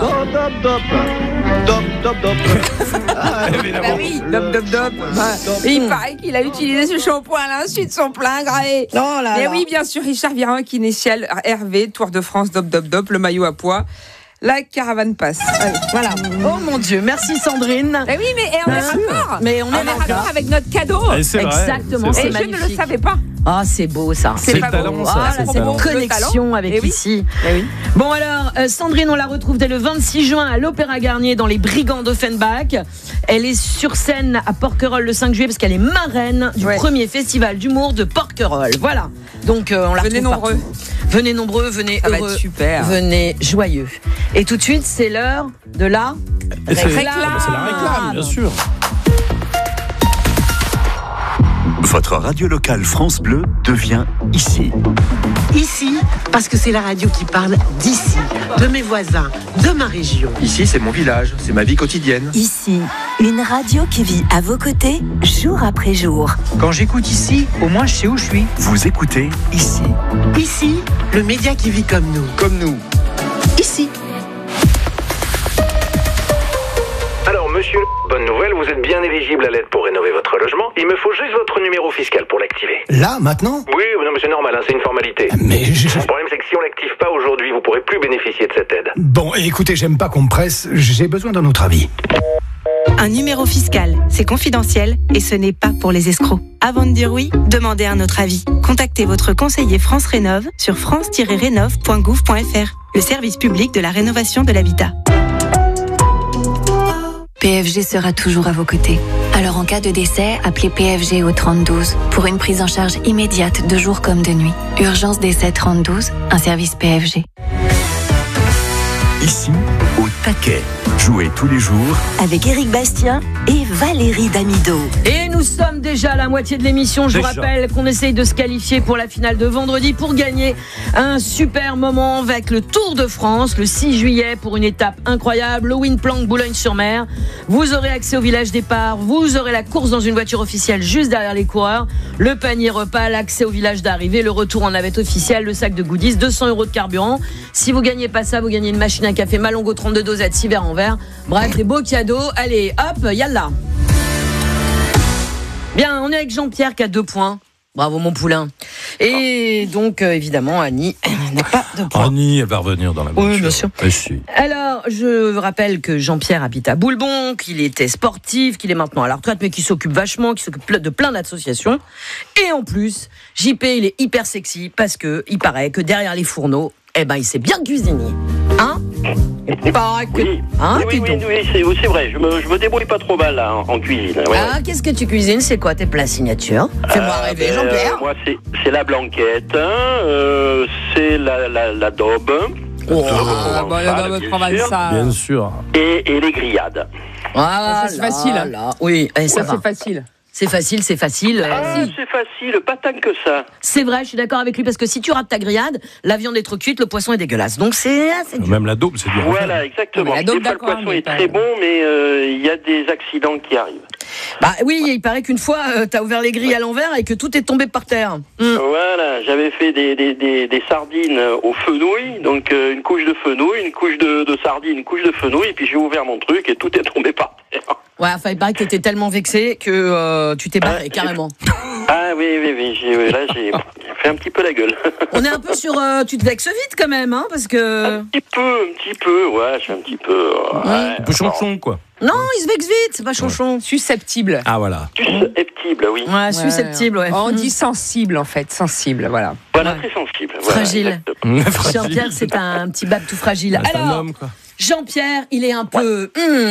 Dop. Bah oui, dop. Il paraît qu'il a utilisé ce shampoing à l'insu de son plein gré. Mais oui, bien sûr, Richard Virenque, initial Hervé, Tour de France, dop, le maillot à poids. La caravane passe. Allez, voilà. Oh mon Dieu, merci Sandrine. Mais oui, mais on est raccord. Mais on est raccord avec notre cadeau. Exactement, c'est magnifique. Et je ne le savais pas. Ah, c'est beau ça. C'est pas talent, beau. ça. C'est une connexion avec ici. Oui. Bon alors, Sandrine, on la retrouve dès le 26 juin à l'Opéra Garnier dans les Brigands d'Offenbach. Elle est sur scène à Porquerolles le 5 juillet parce qu'elle est marraine du premier festival d'humour de Porquerolles. Voilà. Donc on la retrouve nombreux. Partout. Venez nombreux, venez heureux, va être super. Venez joyeux. Et tout de suite, c'est l'heure de la réclame. C'est la réclame, bien sûr. Votre radio locale France Bleu devient ici. Ici, parce que c'est la radio qui parle d'ici, de mes voisins, de ma région. Ici, c'est mon village, c'est ma vie quotidienne. Ici, une radio qui vit à vos côtés, jour après jour. Quand j'écoute ici, au moins je sais où je suis. Vous écoutez ici. Ici, le média qui vit comme nous. Comme nous. Ici. Alors, monsieur, bonne nouvelle, vous êtes bien éligible à l'aide pour rénover votre logement. Il me faut juste votre numéro fiscal pour l'activer. Là, maintenant? Oui, non, mais c'est normal, hein, c'est une formalité. Mais Le problème, c'est que si on l'active pas aujourd'hui, vous pourrez plus bénéficier de cette aide. Bon, écoutez, j'aime pas qu'on me presse, j'ai besoin d'un autre avis. Un numéro fiscal, c'est confidentiel et ce n'est pas pour les escrocs. Avant de dire oui, demandez un autre avis. Contactez votre conseiller France Rénov sur france-rénov.gouv.fr, le service public de la rénovation de l'habitat. PFG sera toujours à vos côtés. Alors en cas de décès, appelez PFG au 3012 pour une prise en charge immédiate de jour comme de nuit. Urgence décès 3012, un service PFG. Ici, au taquet. Jouez tous les jours avec Éric Bastien et Valérie Damido. Et nous sommes déjà à la moitié de l'émission. Je vous rappelle qu'on essaye de se qualifier pour la finale de vendredi pour gagner un super moment avec le Tour de France le 6 juillet pour une étape incroyable, le Windplank Boulogne-sur-Mer. Vous aurez accès au village départ, vous aurez la course dans une voiture officielle juste derrière les coureurs, le panier repas, l'accès au village d'arrivée, le retour en navette officielle, le sac de goodies, 200 € de carburant. Si vous gagnez pas ça, vous gagnez une machine à café Malongo 32 dosettes, 6 verres en verre. Bref, des beaux cadeaux. Allez, hop, yalla. Bien, on est avec Jean-Pierre qui a 2 points. Bravo mon poulain. Et donc, évidemment, Annie n'a pas de points. Annie, elle va revenir dans la voiture. Oui, bien sûr. Si. Alors, je rappelle que Jean-Pierre habite à Boulbon, qu'il était sportif, qu'il est maintenant à la retraite, mais qu'il s'occupe vachement, qu'il s'occupe de plein d'associations. Et en plus, JP, il est hyper sexy parce que il paraît que derrière les fourneaux, il sait bien cuisiner. Hein? Pas que... Oui, hein, oui, c'est vrai. Je me débrouille pas trop mal là, en cuisine. Ouais. Ah, qu'est-ce que tu cuisines? C'est quoi tes plats signature? Fais-moi rêver, Jean-Pierre. Moi, c'est la blanquette, c'est la daube. La daube provençale. Bien sûr. Et les grillades. Ah, c'est facile. Oui, ça va. C'est facile. C'est facile. C'est facile, pas tant que ça. C'est vrai, je suis d'accord avec lui, parce que si tu rates ta grillade, la viande est trop cuite, le poisson est dégueulasse. Donc c'est assez dur. Même la daube, c'est dur. Voilà, exactement. Des fois, le poisson est très bon, mais il y a des accidents qui arrivent. Bah oui, il paraît qu'une fois, t'as ouvert les grilles à l'envers et que tout est tombé par terre. Voilà, j'avais fait des sardines au fenouil, donc une couche de fenouil, une couche de sardines, une couche de fenouil, et puis j'ai ouvert mon truc et tout est tombé par terre. Ouais, enfin, il paraît que t'étais tellement vexé que tu t'es barré, carrément. Ah oui, là j'ai fait un petit peu la gueule. On est un peu sur... tu te vexes vite quand même, hein, parce que... Un petit peu, ouais, je suis un petit peu... un peu chonchon, quoi. Non, il se vexe vite, c'est pas chonchon. Susceptible. Ah, voilà. Susceptible, oui. Ouais, susceptible, ouais. On dit sensible, en fait. Sensible, voilà. Voilà, très sensible. Fragile. Voilà, Jean-Pierre, c'est un petit bab tout fragile. C'est alors, un homme, quoi. Jean-Pierre, il est un peu...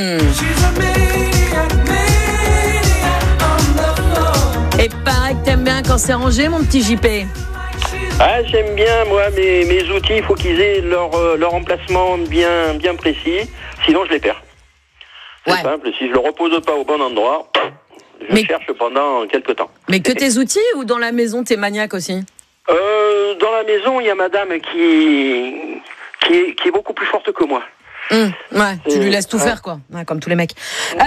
Et pareil que t'aimes bien quand c'est rangé, mon petit JP. Ah, j'aime bien, moi, mes outils, il faut qu'ils aient leur emplacement bien précis, sinon je les perds. C'est simple, si je le repose pas au bon endroit, je cherche pendant quelques temps. Mais que tes outils ou dans la maison, t'es maniaque aussi? Dans la maison, il y a madame qui est beaucoup plus forte que moi. Ouais, tu lui laisses tout faire, quoi. Ouais, comme tous les mecs.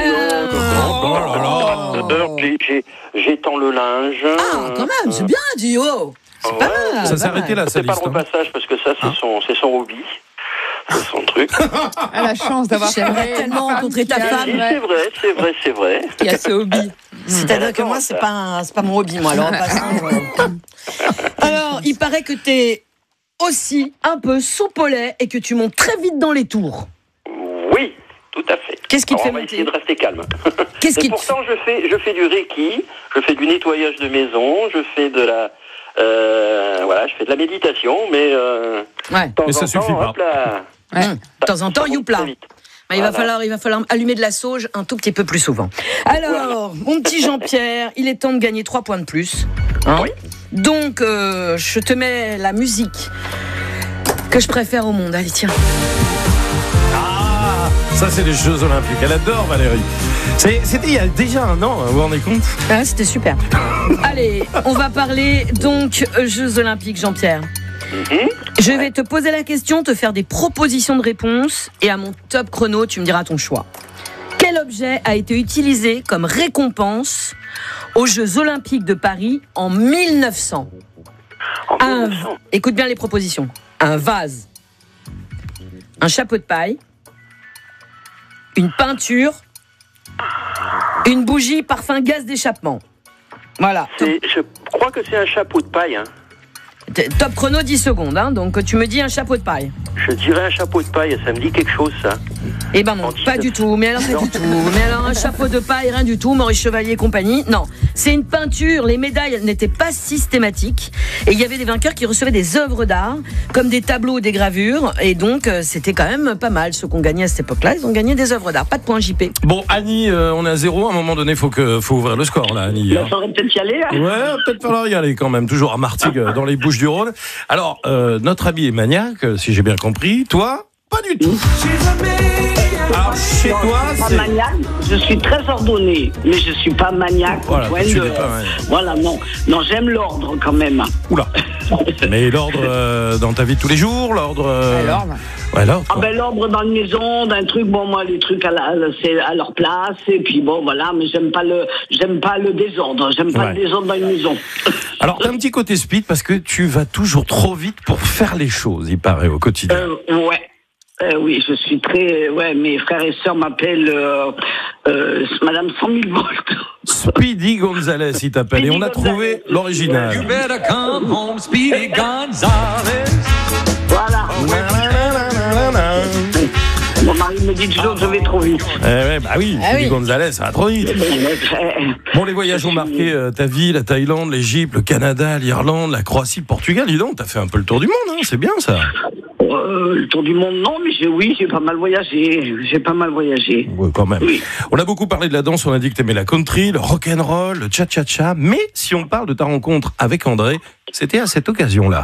J'étends le linge. Ah, quand même, c'est bien dit, oh. C'est pas mal. Ça s'est arrêté là, ça. C'est pas le repassage parce que ça, c'est son hobby. C'est son truc. Elle a la chance d'avoir... J'aimerais tellement rencontrer ta femme. C'est vrai. Qui a ce hobby. C'est-à-dire que moi, c'est pas mon hobby, moi. Alors, il paraît que t'es aussi un peu soupe au lait et que tu montes très vite dans les tours. Oui, tout à fait. Qu'est-ce qui te fait monter ? On va essayer de rester calme. Pourtant, je fais du reiki, je fais du nettoyage de maison, je fais de la... je fais de la méditation, mais... mais ça suffit pas. De temps en temps, youpla. Il va falloir allumer de la sauge un tout petit peu plus souvent. Alors, mon petit Jean-Pierre, il est temps de gagner 3 points de plus. Oui. Donc, je te mets la musique que je préfère au monde. Allez, tiens. Ah, ça c'est les Jeux Olympiques. Elle adore, Valérie. C'était il y a déjà 1 an, vous vous rendez compte? Ah, c'était super. Allez, on va parler donc Jeux Olympiques, Jean-Pierre. Je vais te poser la question, te faire des propositions de réponses et à mon top chrono, tu me diras ton choix. Quel objet a été utilisé comme récompense aux Jeux Olympiques de Paris en 1900 ? Écoute bien les propositions. Un vase, un chapeau de paille, une peinture, une bougie parfum gaz d'échappement. Voilà. Je crois que c'est un chapeau de paille. Top chrono 10 secondes, hein, donc tu me dis un chapeau de paille. Je dirais un chapeau de paille, ça me dit quelque chose, ça. Eh ben non, pas du tout. Mais alors, pas du tout. Mais alors, un chapeau de paille, rien du tout. Maurice Chevalier et compagnie. Non, c'est une peinture. Les médailles n'étaient pas systématiques. Et il y avait des vainqueurs qui recevaient des œuvres d'art, comme des tableaux ou des gravures. Et donc, c'était quand même pas mal. Ceux qu'on gagnait à cette époque-là, ils ont gagné des œuvres d'art. Pas de point JP. Bon, Annie, on est à 0. À un moment donné, faut ouvrir le score, là, Annie. Il faudrait peut-être y aller. Hein. Ouais, peut-être falloir y aller quand même. Toujours à Martigues, dans les Bouches-du-Rhône. Alors, notre ami est maniaque, si j'ai bien compris. Toi, pas du tout. Alors, chez toi, c'est... maniaque, je suis très ordonnée, mais je suis pas maniaque. Voilà, voilà, non, j'aime l'ordre quand même. Oula. Mais l'ordre dans ta vie de tous les jours, l'ordre. L'ordre. Ouais, l'ordre. Ah ben l'ordre dans une maison, d'un truc. Bon, moi les trucs c'est à leur place. Et puis bon, voilà. Mais j'aime pas le désordre. J'aime pas le désordre dans une maison. Alors t'as un petit côté speed parce que tu vas toujours trop vite pour faire les choses, il paraît, au quotidien. Ouais. Oui, je suis très... Ouais, mes frères et sœurs m'appellent Madame 100 000 volts. Speedy Gonzalez, il t'appelle. Et on a trouvé l'original. You better come home, Speedy Gonzalez. Voilà. Mon mari me dit toujours que je vais trop vite. Bah oui, Speedy Gonzalez, ça va trop vite. Bon, les voyages ont marqué ta vie, la Thaïlande, l'Égypte, le Canada, l'Irlande, la Croatie, le Portugal. Dis donc, t'as fait un peu le tour du monde, hein, c'est bien ça. Le tour du monde, non, mais j'ai pas mal voyagé. Oui, quand même. Oui. On a beaucoup parlé de la danse, on a dit que t'aimais la country, le rock'n'roll, le cha-cha-cha. Mais si on parle de ta rencontre avec André, c'était à cette occasion-là.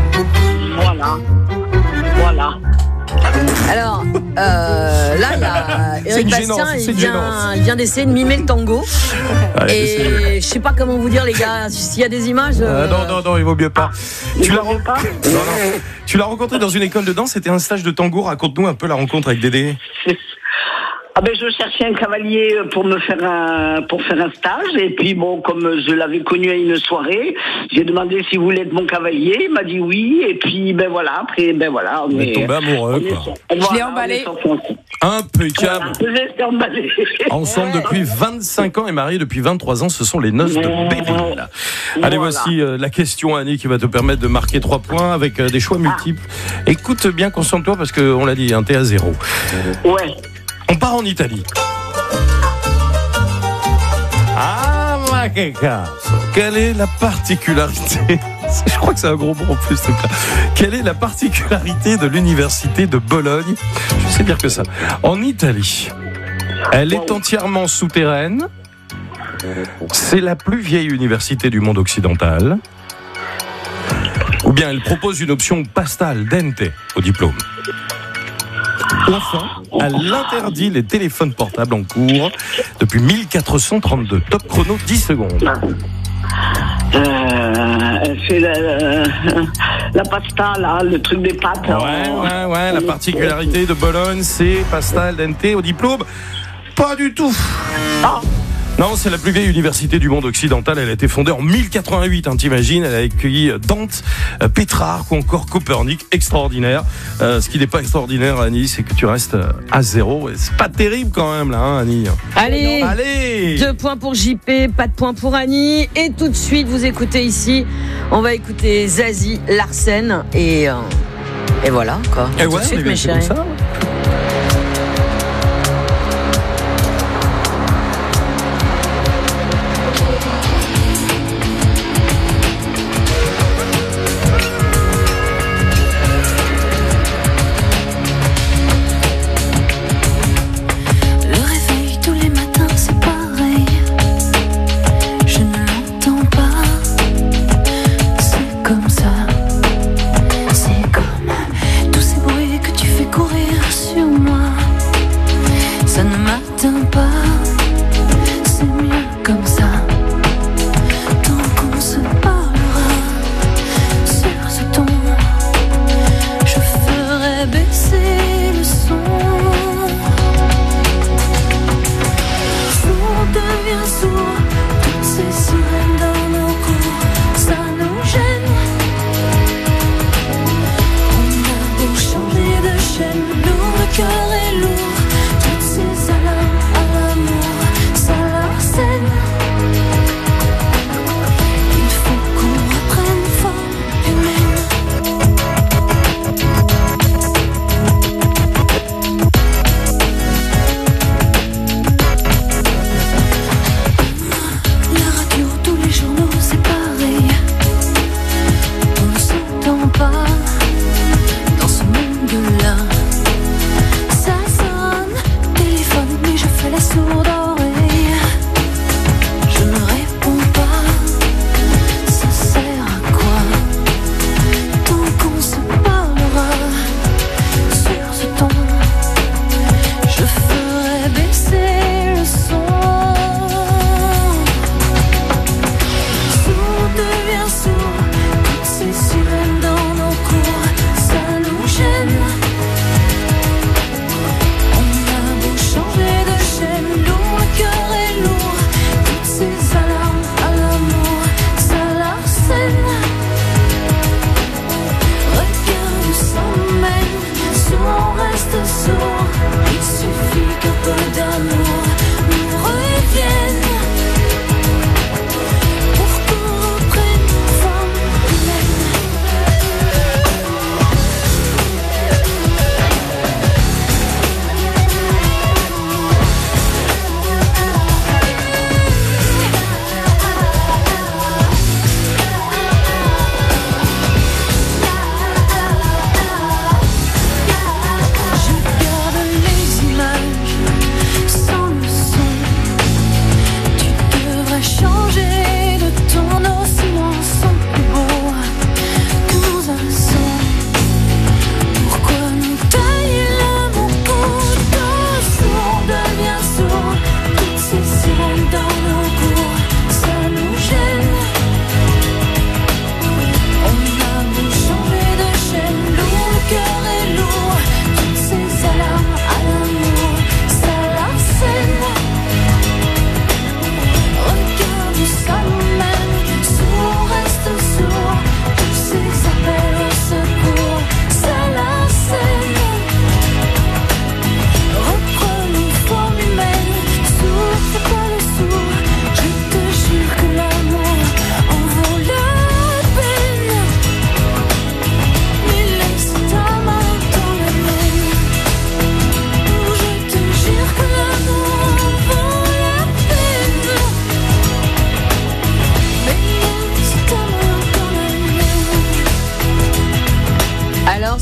Voilà. Alors, là, il y a Eric Bastien, il vient d'essayer de mimer le tango. Et je sais pas comment vous dire, les gars, s'il y a des images. Non, il vaut mieux pas. Tu l'as rencontré dans une école de danse, c'était un stage de tango. Raconte-nous un peu la rencontre avec Dédé. Ah ben je cherchais un cavalier pour faire un stage et puis bon comme je l'avais connu à une soirée, j'ai demandé s'il voulait être mon cavalier, il m'a dit oui et puis ben voilà après on est tombé amoureux quoi. Je l'ai emballé. Impeccable. Emballé. Ensemble depuis 25 ans et mariés depuis 23 ans, ce sont les noces de Béryl. Allez, voici la question Annie qui va te permettre de marquer 3 points avec des choix multiples. Écoute bien, concentre-toi parce qu'on l'a dit, t'es à 0. Ouais. On part en Italie. Ah, ma che cazzo. Quelle est la particularité? Je crois que c'est un gros mot en plus. Quelle est la particularité de l'université de Bologne? Je sais bien que ça. En Italie. Elle est entièrement souterraine. C'est la plus vieille université du monde occidental. Ou bien elle propose une option pastel dente au diplôme. Enfin, elle interdit les téléphones portables en cours depuis 1432. Top chrono, 10 secondes. C'est la pasta, là, le truc des pâtes. Ouais. La particularité de Bologne, c'est pastel dente au diplôme. Pas du tout. Non, c'est la plus vieille université du monde occidental. Elle a été fondée en 1088, t'imagines. Elle a accueilli Dante, Pétrarque ou encore Copernic. Extraordinaire. Ce qui n'est pas extraordinaire, Annie, c'est que tu restes à 0. Et c'est pas terrible quand même, là, Annie. Allez 2 points pour JP, pas de points pour Annie. Et tout de suite, vous écoutez ici, on va écouter Zazie, Larsen. Et voilà, quoi. Et tout de suite, mes chéris. Comme ça, c'est comme tous ces bruits que tu fais courir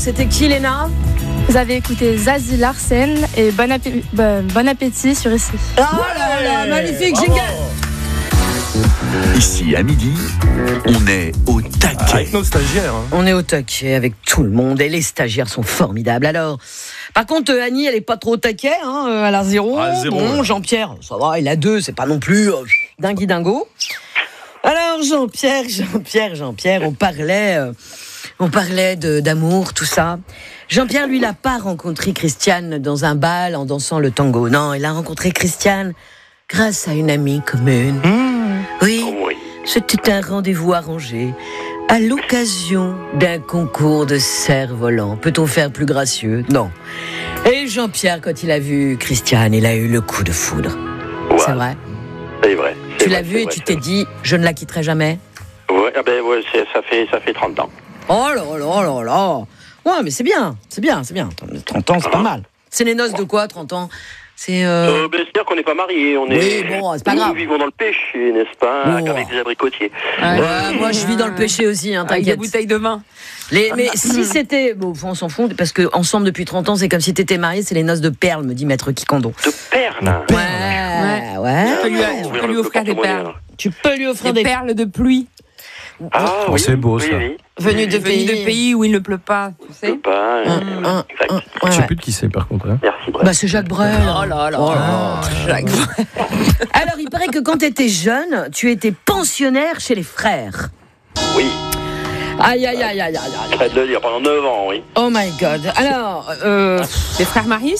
c'était qui, Léna? Vous avez écouté Zazie Larsen et bon appétit sur Ici. Oh là là, magnifique, jingle. Ici, à midi, on est au taquet. Avec nos stagiaires. Hein. On est au taquet avec tout le monde et les stagiaires sont formidables. Alors, par contre, Annie, elle est pas trop au taquet, hein, elle a 0. Bon, Jean-Pierre, ça va, il a 2, c'est pas non plus dingo. Alors, Jean-Pierre, on parlait d'amour, tout ça. Jean-Pierre, lui, il n'a pas rencontré Christiane dans un bal en dansant le tango. Non, il a rencontré Christiane grâce à une amie commune. Oui, c'était un rendez-vous arrangé à l'occasion d'un concours de cerfs-volants. Peut-on faire plus gracieux? Non. Et Jean-Pierre, quand il a vu Christiane, il a eu le coup de foudre. Ouais. C'est vrai? C'est vrai. Tu l'as vu et tu t'es dit, je ne la quitterai jamais? Ouais, ça fait 30 ans. Oh là là. Ouais, mais c'est bien. 30 ans, c'est pas mal. C'est les noces de quoi, 30 ans? C'est-à-dire qu'on n'est pas mariés, c'est pas grave. Nous vivons dans le péché, n'est-ce pas, avec des abricotiers. Moi, je vis dans le péché aussi, t'inquiète. Avec des bouteilles de vin. Mais si c'était... Bon, on s'en fout, parce qu'ensemble depuis 30 ans, c'est comme si t'étais marié, c'est les noces de perles, me dit Maître Quicondo. De perles? Ouais. Tu peux lui offrir des perles. Tu peux lui offrir des perles de pluie. Ah, oui, c'est beau, ça. Oui. Venu de pays où il ne pleut pas, tu sais. Je sais plus de qui c'est, par contre. Hein. Merci, Brel. C'est Jacques Brel. Oh là là. Jacques Brel. Alors, il paraît que quand tu étais jeune, tu étais pensionnaire chez les frères. Oui. Aïe. Près de le dire, pendant 9 ans, oui. Oh my God. Alors, les frères Maris?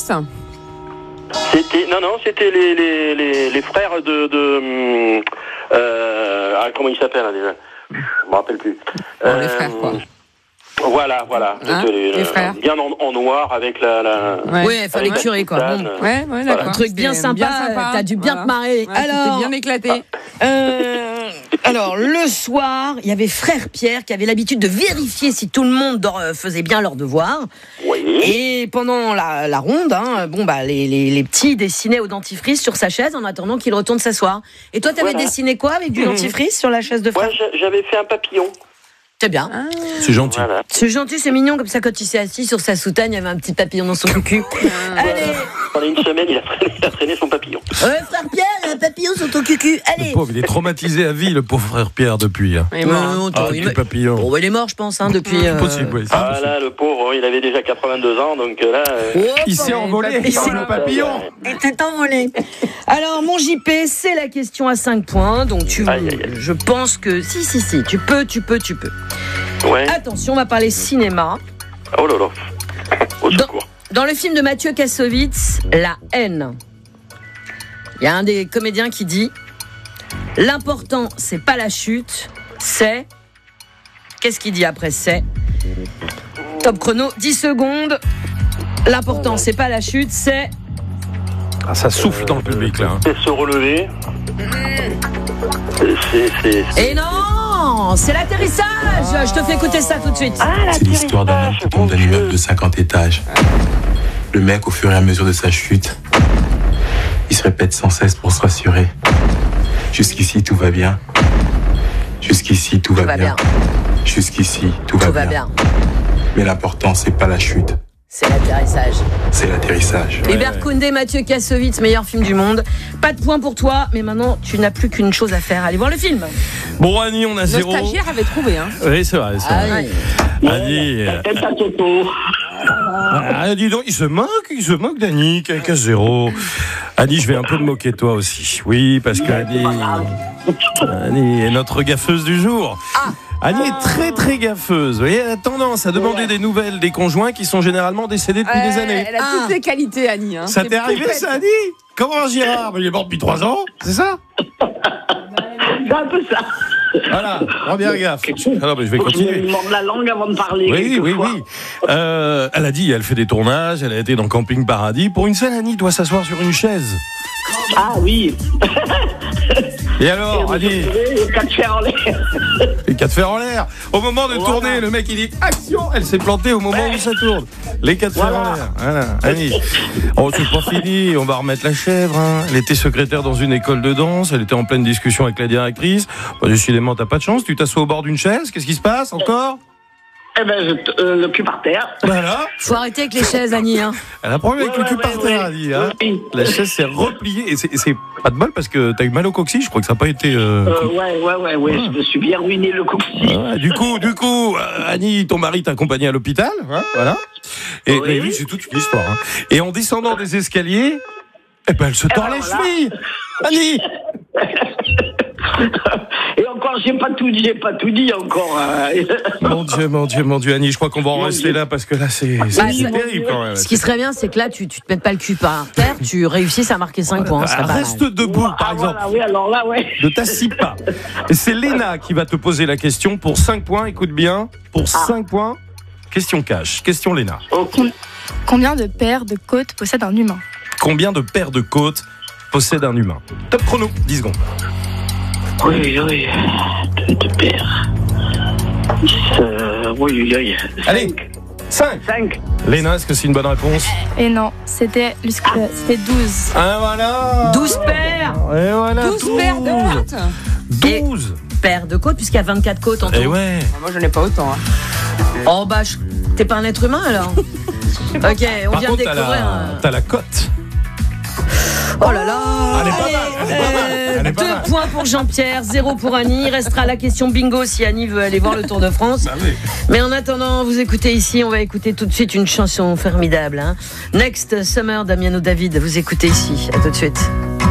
C'était les frères de comment ils s'appellent, déjà? Je me rappelle plus. Les frères, quoi. Voilà. Les frères. Bien en noir avec la oui, il fallait curer, quoi. Ouais, d'accord. Un truc bien sympa. T'as dû bien te marrer. Alors, bien éclaté. Alors, le soir, il y avait frère Pierre qui avait l'habitude de vérifier si tout le monde faisait bien leurs devoirs. Oui. Et pendant la ronde, les petits dessinaient au dentifrice sur sa chaise en attendant qu'il retourne s'asseoir. Et toi, t'avais dessiné quoi avec du dentifrice sur la chaise de frère? J'avais fait un papillon. C'est bien. C'est gentil. Voilà. C'est gentil, c'est mignon. Comme ça, quand il s'est assis sur sa soutane, il y avait un petit papillon dans son cul. Allez. Pendant une semaine, il a traîné son papillon. Frère Pierre, il y a un papillon sur ton cul. Allez. Le pauvre, il est traumatisé à vie, le pauvre frère Pierre, depuis. Il est mort. Papillon. Bon, il est mort, je pense, depuis. Possible, oui. Là, le pauvre, il avait déjà 82 ans, donc là... il s'est envolé, le papillon. Il s'est envolé. Alors, mon JP, c'est la question à 5 points. Donc, je pense que... Si, tu peux. Ouais. Attention, on va parler cinéma. Oh là là. Au secours. Dans le film de Mathieu Kassovitz, La haine, il y a un des comédiens qui dit « L'important, c'est pas la chute, c'est... » Qu'est-ce qu'il dit après c'est? Top chrono, 10 secondes. L'important, c'est pas la chute, c'est... Ça souffle dans le public, là. C'est se relever. Et non, c'est l'atterrissage. Je te fais écouter ça tout de suite. C'est l'histoire d'un homme qui tombe d'un immeuble de 50 étages. Le mec, au fur et à mesure de sa chute, il se répète sans cesse pour se rassurer. Jusqu'ici, tout va bien. Jusqu'ici, tout va bien. Jusqu'ici, tout va bien. Mais l'important, c'est pas la chute. C'est l'atterrissage. C'est l'atterrissage. Hubert Koundé, Mathieu Kassovitz, meilleur film du monde. Pas de point pour toi, mais maintenant, tu n'as plus qu'une chose à faire. Allez voir le film. Bon, Annie, on a 0. Le stagiaire avait trouvé, hein. Oui, c'est vrai. Annie. Dis donc, il se moque d'Annie, qui a 0. Annie, je vais un peu me moquer de toi aussi. Oui, parce que Annie est notre gaffeuse du jour. Annie est très très gaffeuse. Vous voyez, elle a tendance à demander des nouvelles des conjoints qui sont généralement décédés depuis des années. Elle a toutes les qualités, Annie. Hein. Ça t'est arrivé, ça, Annie? Comment Girard? Il est mort depuis 3 ans, c'est ça? C'est un peu ça. Voilà, prends bien gaffe. Alors, je vais continuer. Je demande la langue avant de parler. Oui. Elle a dit, elle fait des tournages, elle a été dans Camping Paradis. Pour une scène, Annie doit s'asseoir sur une chaise. Ah oui. Et alors, Annie? Les 4 fers en l'air. Les 4 fers en l'air. Au moment de tourner, le mec il dit action. Elle s'est plantée au moment où ça tourne. Les 4 fers en l'air. Voilà, Annie. Oh, c'est pas fini. On va remettre la chèvre. Hein. Elle était secrétaire dans une école de danse. Elle était en pleine discussion avec la directrice. Décidément, t'as pas de chance. Tu t'assois au bord d'une chaise. Qu'est-ce qui se passe encore? Le cul par terre. Voilà. Faut arrêter avec les chaises, Annie. Hein. Elle a un problème avec le cul par terre, Annie. Hein. La chaise s'est repliée et c'est pas de bol parce que t'as eu mal au coccyx. Je crois que ça n'a pas été. Ouais. Je me suis bien ruiné le coccyx. Du coup, Annie, ton mari t'a accompagné à l'hôpital. Hein, voilà. Et oui, c'est toute une histoire. Hein. Et en descendant des escaliers, elle se tord les chevilles. Annie. Et encore, j'ai pas tout dit encore. Mon Dieu, Annie, je crois qu'on va en rester là parce que là, c'est terrible quand même. Ce qui serait bien, c'est que là, tu te mettes pas le cul par terre, tu réussisses à marquer 5 points. Reste debout, par exemple. Voilà, oui, alors là, ouais. Ne t'assis pas. Et c'est Léna qui va te poser la question pour 5 points. Écoute bien, pour 5 points, question cash. Question Léna. Combien de paires de côtes possède un humain? Combien de paires de côtes possède un humain? Top chrono, 10 secondes. Oui. De paires. Oui. Allez, 5. Léna, est-ce que c'est une bonne réponse? Et non, c'était 12. Ah voilà. 12 paires. Et voilà. 12 paires de côtes. 12 paires de côtes, puisqu'il y a 24 côtes en tout. Et ouais. Moi, j'en ai pas autant. Hein. Oh bah, t'es pas un être humain alors? Ok, on vient de découvrir. T'as la cote. Oh là là. Elle est pas mal. 2 points pour Jean-Pierre, 0 pour Annie. Il restera la question bingo si Annie veut aller voir le Tour de France. Mais en attendant, vous écoutez ici, on va écouter tout de suite une chanson formidable. Hein. Next Summer d'Amiano David. Vous écoutez ici. À tout de suite.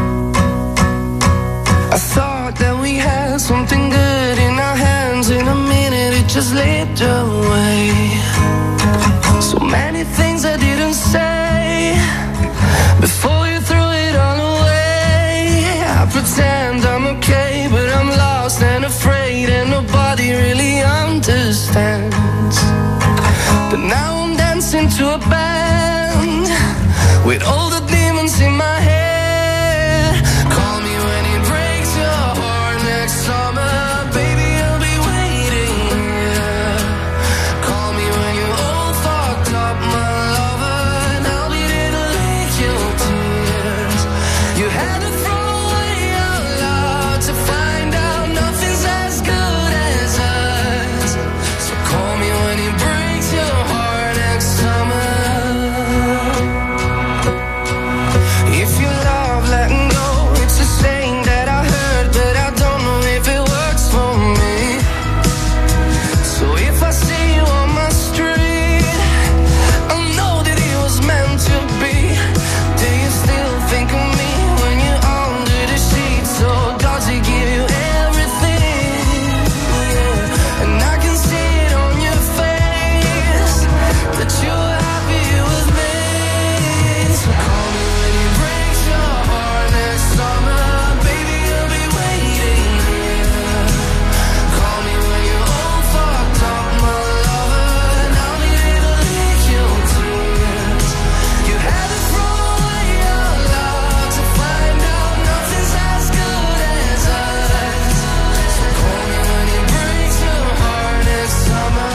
I thought that we had something good in our hands. In a minute it just slipped away. So many things I didn't say before you threw it all away. I pretend I'm okay, but I'm lost and afraid, and nobody really understands. But now I'm dancing to a band with all the demons in my head. Call me when it breaks your heart next summer, baby, I'll be waiting here. Call me when you're all fucked up, my lover, and I'll be there to lick your tears. You had to throw away your love to find out nothing's as good as us. So call me when it breaks your heart next summer. If you love letting go, it's a saying that I heard, but I don't know if it works for me. So if I see you on my street, I know that it was meant to be. Do you still think of me when you're under the sheets? Or does it give you everything? Yeah. And I can see it on your face that you're happy with me. So call me when it breaks your heart next summer, baby, I'll be waiting here. Call me when you're all fucked up, my lover, and I'll be there to lick your tears. You had to throw away your love to find out nothing's as good as us. So call me when it breaks your heart next summer.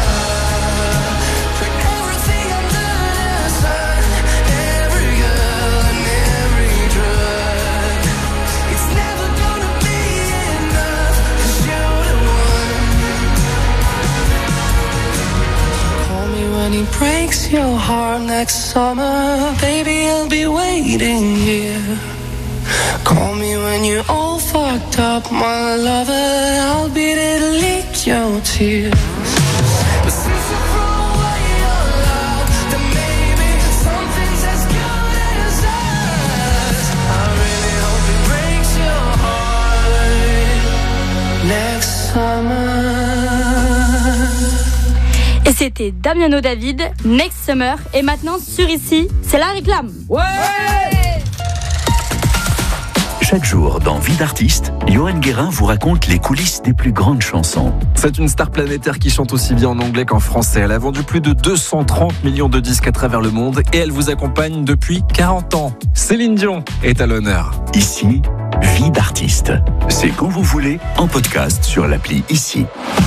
Put everything under the sun, every girl and every drug. It's never gonna be enough, 'cause you're the one. Call me when he breaks your heart next summer, baby, I'll be waiting here. Call me when you're all fucked up, my lover, I'll be there to lick your tears. But since you throw away your love, then maybe something's as good as us. I really hope it breaks your heart next summer. Et c'était Damiano David, Next Summer. Et maintenant, sur ici, c'est la réclame. Ouais. Chaque jour, dans Vie d'artiste, Johan Guérin vous raconte les coulisses des plus grandes chansons. C'est une star planétaire qui chante aussi bien en anglais qu'en français. Elle a vendu plus de 230 millions de disques à travers le monde et elle vous accompagne depuis 40 ans. Céline Dion est à l'honneur. Ici, Vie d'artiste. C'est quand vous voulez, en podcast sur l'appli Ici.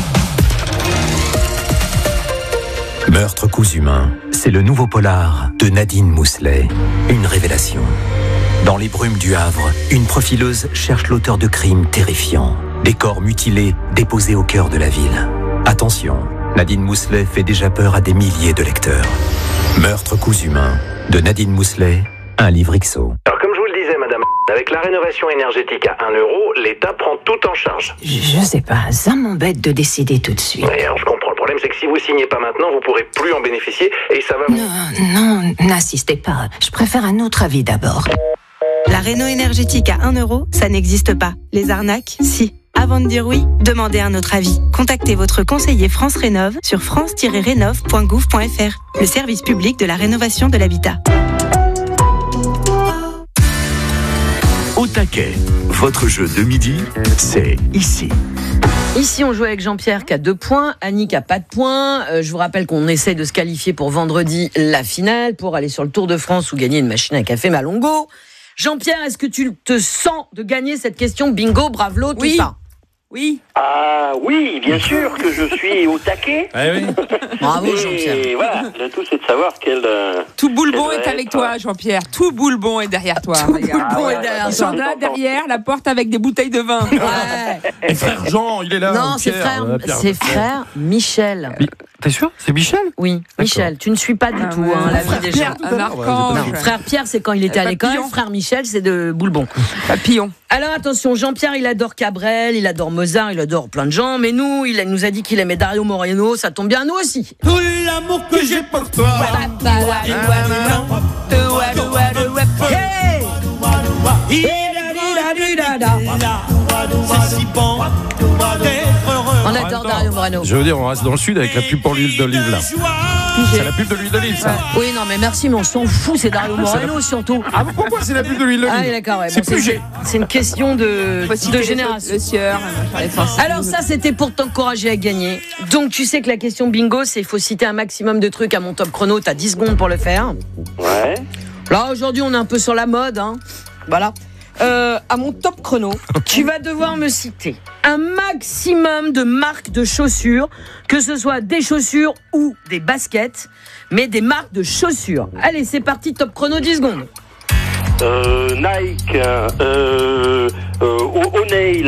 Meurtre coups humains, c'est le nouveau polar de Nadine Mousselet. Une révélation. Dans les brumes du Havre, une profileuse cherche l'auteur de crimes terrifiants. Des corps mutilés déposés au cœur de la ville. Attention, Nadine Mousselet fait déjà peur à des milliers de lecteurs. Meurtre cousu humain de Nadine Mousselet, un livre XO. Alors comme je vous le disais, madame, avec la rénovation énergétique à 1 €, l'État prend tout en charge. Je sais pas, ça m'embête de décider tout de suite. Oui, alors je comprends. Le problème, c'est que si vous signez pas maintenant, vous pourrez plus en bénéficier et ça va vous... Non, n'insistez pas. Je préfère un autre avis d'abord. La réno énergétique à 1 €, ça n'existe pas. Les arnaques, si. Avant de dire oui, demandez un autre avis. Contactez votre conseiller France Rénov sur france-rénov.gouv.fr, le service public de la rénovation de l'habitat. Au taquet, votre jeu de midi, c'est ici. Ici, on joue avec Jean-Pierre qui a 2 points, Annie qui a pas de points. Je vous rappelle qu'on essaie de se qualifier pour vendredi la finale, pour aller sur le Tour de France ou gagner une machine à café Malongo. Jean-Pierre, est-ce que tu te sens de gagner cette question bingo, bravo, tout ça? Oui. Ah oui, bien sûr que je suis au taquet. Ah oui. Bravo Jean-Pierre. Et voilà, le tout c'est de savoir quel... Tout Boulbon est avec toi, Jean-Pierre. Tout Boulbon est derrière toi. Tout Boulbon est derrière toi. Ils sont là derrière la porte avec des bouteilles de vin. Ouais. Et frère Jean, il est là. Non, c'est frère Michel. T'es sûr? C'est Michel? Oui, Michel. Tu ne suis pas du tout la vie des gens. Frère Pierre, c'est quand il était à l'école. Frère Michel, c'est de Boulbon. Papillon. Alors attention, Jean-Pierre, il adore Cabrel, il adore Mozart, il adore plein de gens. Mais nous, il nous a dit qu'il aimait Dario Moreno. Ça tombe bien, nous aussi. Tout l'amour que j'ai pour toi. C'est si bon. On adore Dario Moreno. Je veux dire, on reste dans le sud avec la pub pour l'huile d'olive là. C'est la pub de l'huile d'olive, ça. Oui, non, mais merci, mais on s'en fout, c'est Dario Moreno surtout. Ah, pourquoi c'est la pub de l'huile d'olive? Ah, d'accord, ouais. C'est c'est une question de génération. Alors, ça, c'était pour t'encourager à gagner. Donc, tu sais que la question bingo, c'est il faut citer un maximum de trucs à mon top chrono. T'as 10 secondes pour le faire. Ouais. Là, aujourd'hui, on est un peu sur la mode, hein. Voilà. À mon top chrono, tu vas devoir me citer un maximum de marques de chaussures, que ce soit des chaussures ou des baskets, mais des marques de chaussures. Allez, c'est parti, top chrono, 10 secondes. Nike, O'Neill,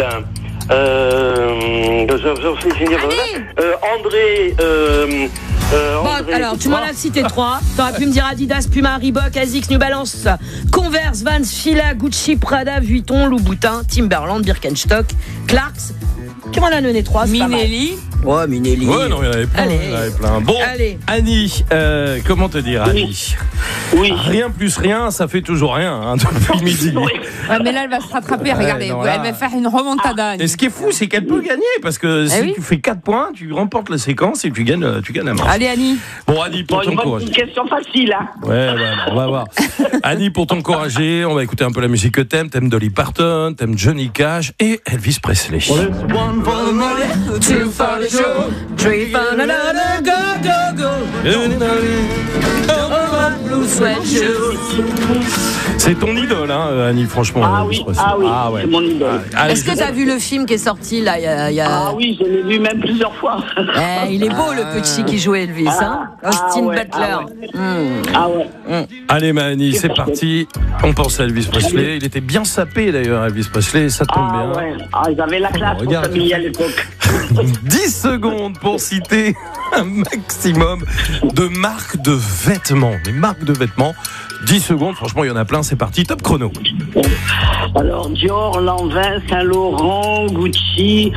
André. Bon, alors, tu m'en as cité 3. T'aurais pu me dire Adidas, Puma, Reebok, Asics, New Balance, Converse, Vans, Fila, Gucci, Prada, Vuitton, Louboutin, Timberland, Birkenstock, Clarks. Qui m'en a donné 3? Minelli. Ouais, Minelli. Ouais, non, il y en avait plein. Allez. Il y en avait plein. Bon, allez. Annie, comment te dire, Annie? Oui. Rien plus rien, ça fait toujours rien, hein, depuis midi. Ouais, mais là, elle va se rattraper. Regardez, non, elle va faire une remontada. Et ce qui est fou, c'est qu'elle peut gagner, parce que si tu fais 4 points, tu remportes la séquence et tu gagnes la manche. Allez, Annie. Bon, Annie, pour t'encourager. Une question facile, hein. Ouais, on va voir. Annie, pour t'encourager, on va écouter un peu la musique que t'aimes. T'aimes Dolly Parton, t'aimes Johnny Cash et Elvis Presley. One for the money, two for the show, three for another, go, go, go. C'est ton idole, hein, Annie, franchement. Ah oui, ouais. C'est mon idole. Est-ce que tu as vu le film qui est sorti là Ah oui, je l'ai vu même plusieurs fois. Il est beau le petit qui jouait Elvis, hein, Austin Butler. Allez, Annie, c'est parti. On pense à Elvis Presley. Il était bien sapé d'ailleurs, Elvis Presley. Ça tombe bien. Ouais. Ils avaient la classe pour famille à l'époque. 10 secondes pour citer un maximum de marques de vêtements. Les marques de vêtements. 10 secondes, franchement, il y en a plein. C'est parti, top chrono. Alors, Dior, Lanvin, Saint-Laurent, Gucci,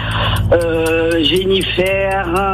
Jennifer,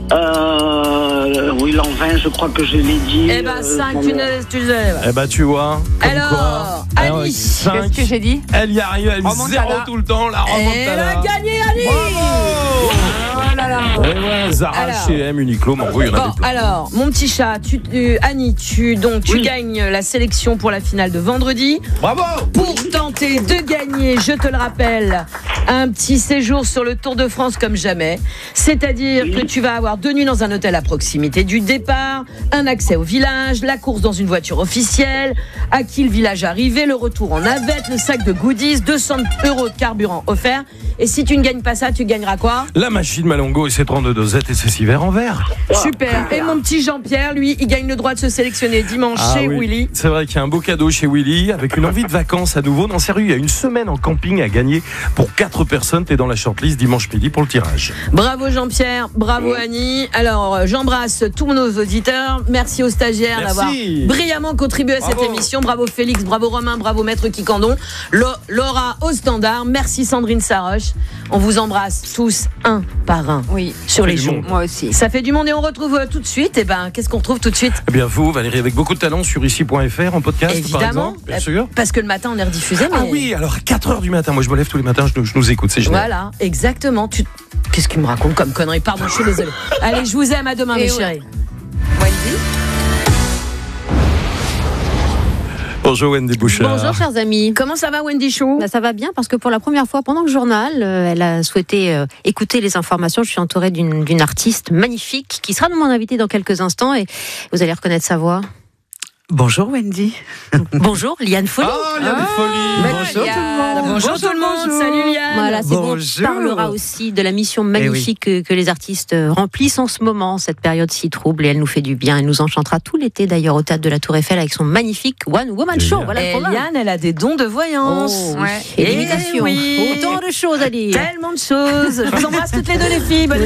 oui, Lanvin, je crois que je l'ai dit. Eh ben, 5, tu sais. Eh ben, tu vois. Alors, Annie, 5, qu'est-ce que j'ai dit? Elle y arrive, elle 0 tout le temps, la remontada. Elle a gagné, Annie. Bravo. Oh là là. Ouais, Zara, H&M, Uniqlo, Mango, il y en a des plein. Alors, mon petit chat, Annie, tu gagnes la sélection pour la finale de vendredi. Bravo. Pour tenter de gagner, je te le rappelle, un petit séjour sur le Tour de France comme jamais. C'est-à-dire que tu vas avoir 2 nuits dans un hôtel à proximité du départ, un accès au village, la course dans une voiture officielle, à qui le village arrivé, le retour en navette, le sac de goodies, 200 € de carburant offert. Et si tu ne gagnes pas ça, tu gagneras quoi? La machine Malongo, et c'est 32 dosettes et ses 6 verres en verre. Super. Et mon petit Jean-Pierre, lui, il gagne le droit de se sélectionner dimanche chez Willy. C'est vrai qu'il y a un beau cadeau chez Willy avec une envie de vacances à nouveau. Non, sérieux, il y a une semaine en camping à gagner pour 4 personnes. T'es dans la shortlist dimanche midi pour le tirage. Bravo Jean-Pierre, bravo Annie. Alors, j'embrasse tous nos auditeurs. Merci aux stagiaires d'avoir brillamment contribué à cette émission. Bravo Félix, bravo Romain, bravo Maître Kikandon. Laura au standard. Merci Sandrine Saroche. On vous embrasse tous un par un sur les joues. Moi aussi. Ça fait du monde et on retrouve tout de suite. Qu'est-ce qu'on retrouve tout de suite? Eh bien vous, Valérie, avec beaucoup de talent sur ici.fr en podcast. Évidemment, par exemple, bien sûr. Parce que le matin on est rediffusé. Ah oui, alors à 4h du matin, moi je me lève tous les matins, je nous écoute, c'est génial. Voilà, exactement. Qu'est-ce qu'il me raconte comme connerie? Pardon, je suis désolée. Allez, je vous aime, à demain mes chéris. Wendy. Bonjour Wendy Bouchard. Bonjour chers amis. Comment ça va Wendy Chou? Ça va bien parce que pour la première fois pendant le journal, elle a souhaité écouter les informations. Je suis entourée d'une artiste magnifique qui sera mon invitée dans quelques instants et vous allez reconnaître sa voix. Bonjour Wendy. Bonjour Liane Folly. Oh Liane Folly. Bonjour tout le monde. Bonjour tout le monde. Salut Liane. Voilà, c'est bon. On parlera aussi de la mission magnifique que les artistes remplissent en ce moment, cette période si trouble, et elle nous fait du bien. Elle nous enchantera tout l'été d'ailleurs au théâtre de la Tour Eiffel avec son magnifique One Woman Show. Voilà le programme. Liane, elle a des dons de voyance. Et d'imitation. Autant de choses à dire. Tellement de choses. Je vous embrasse toutes les deux les filles. Bonne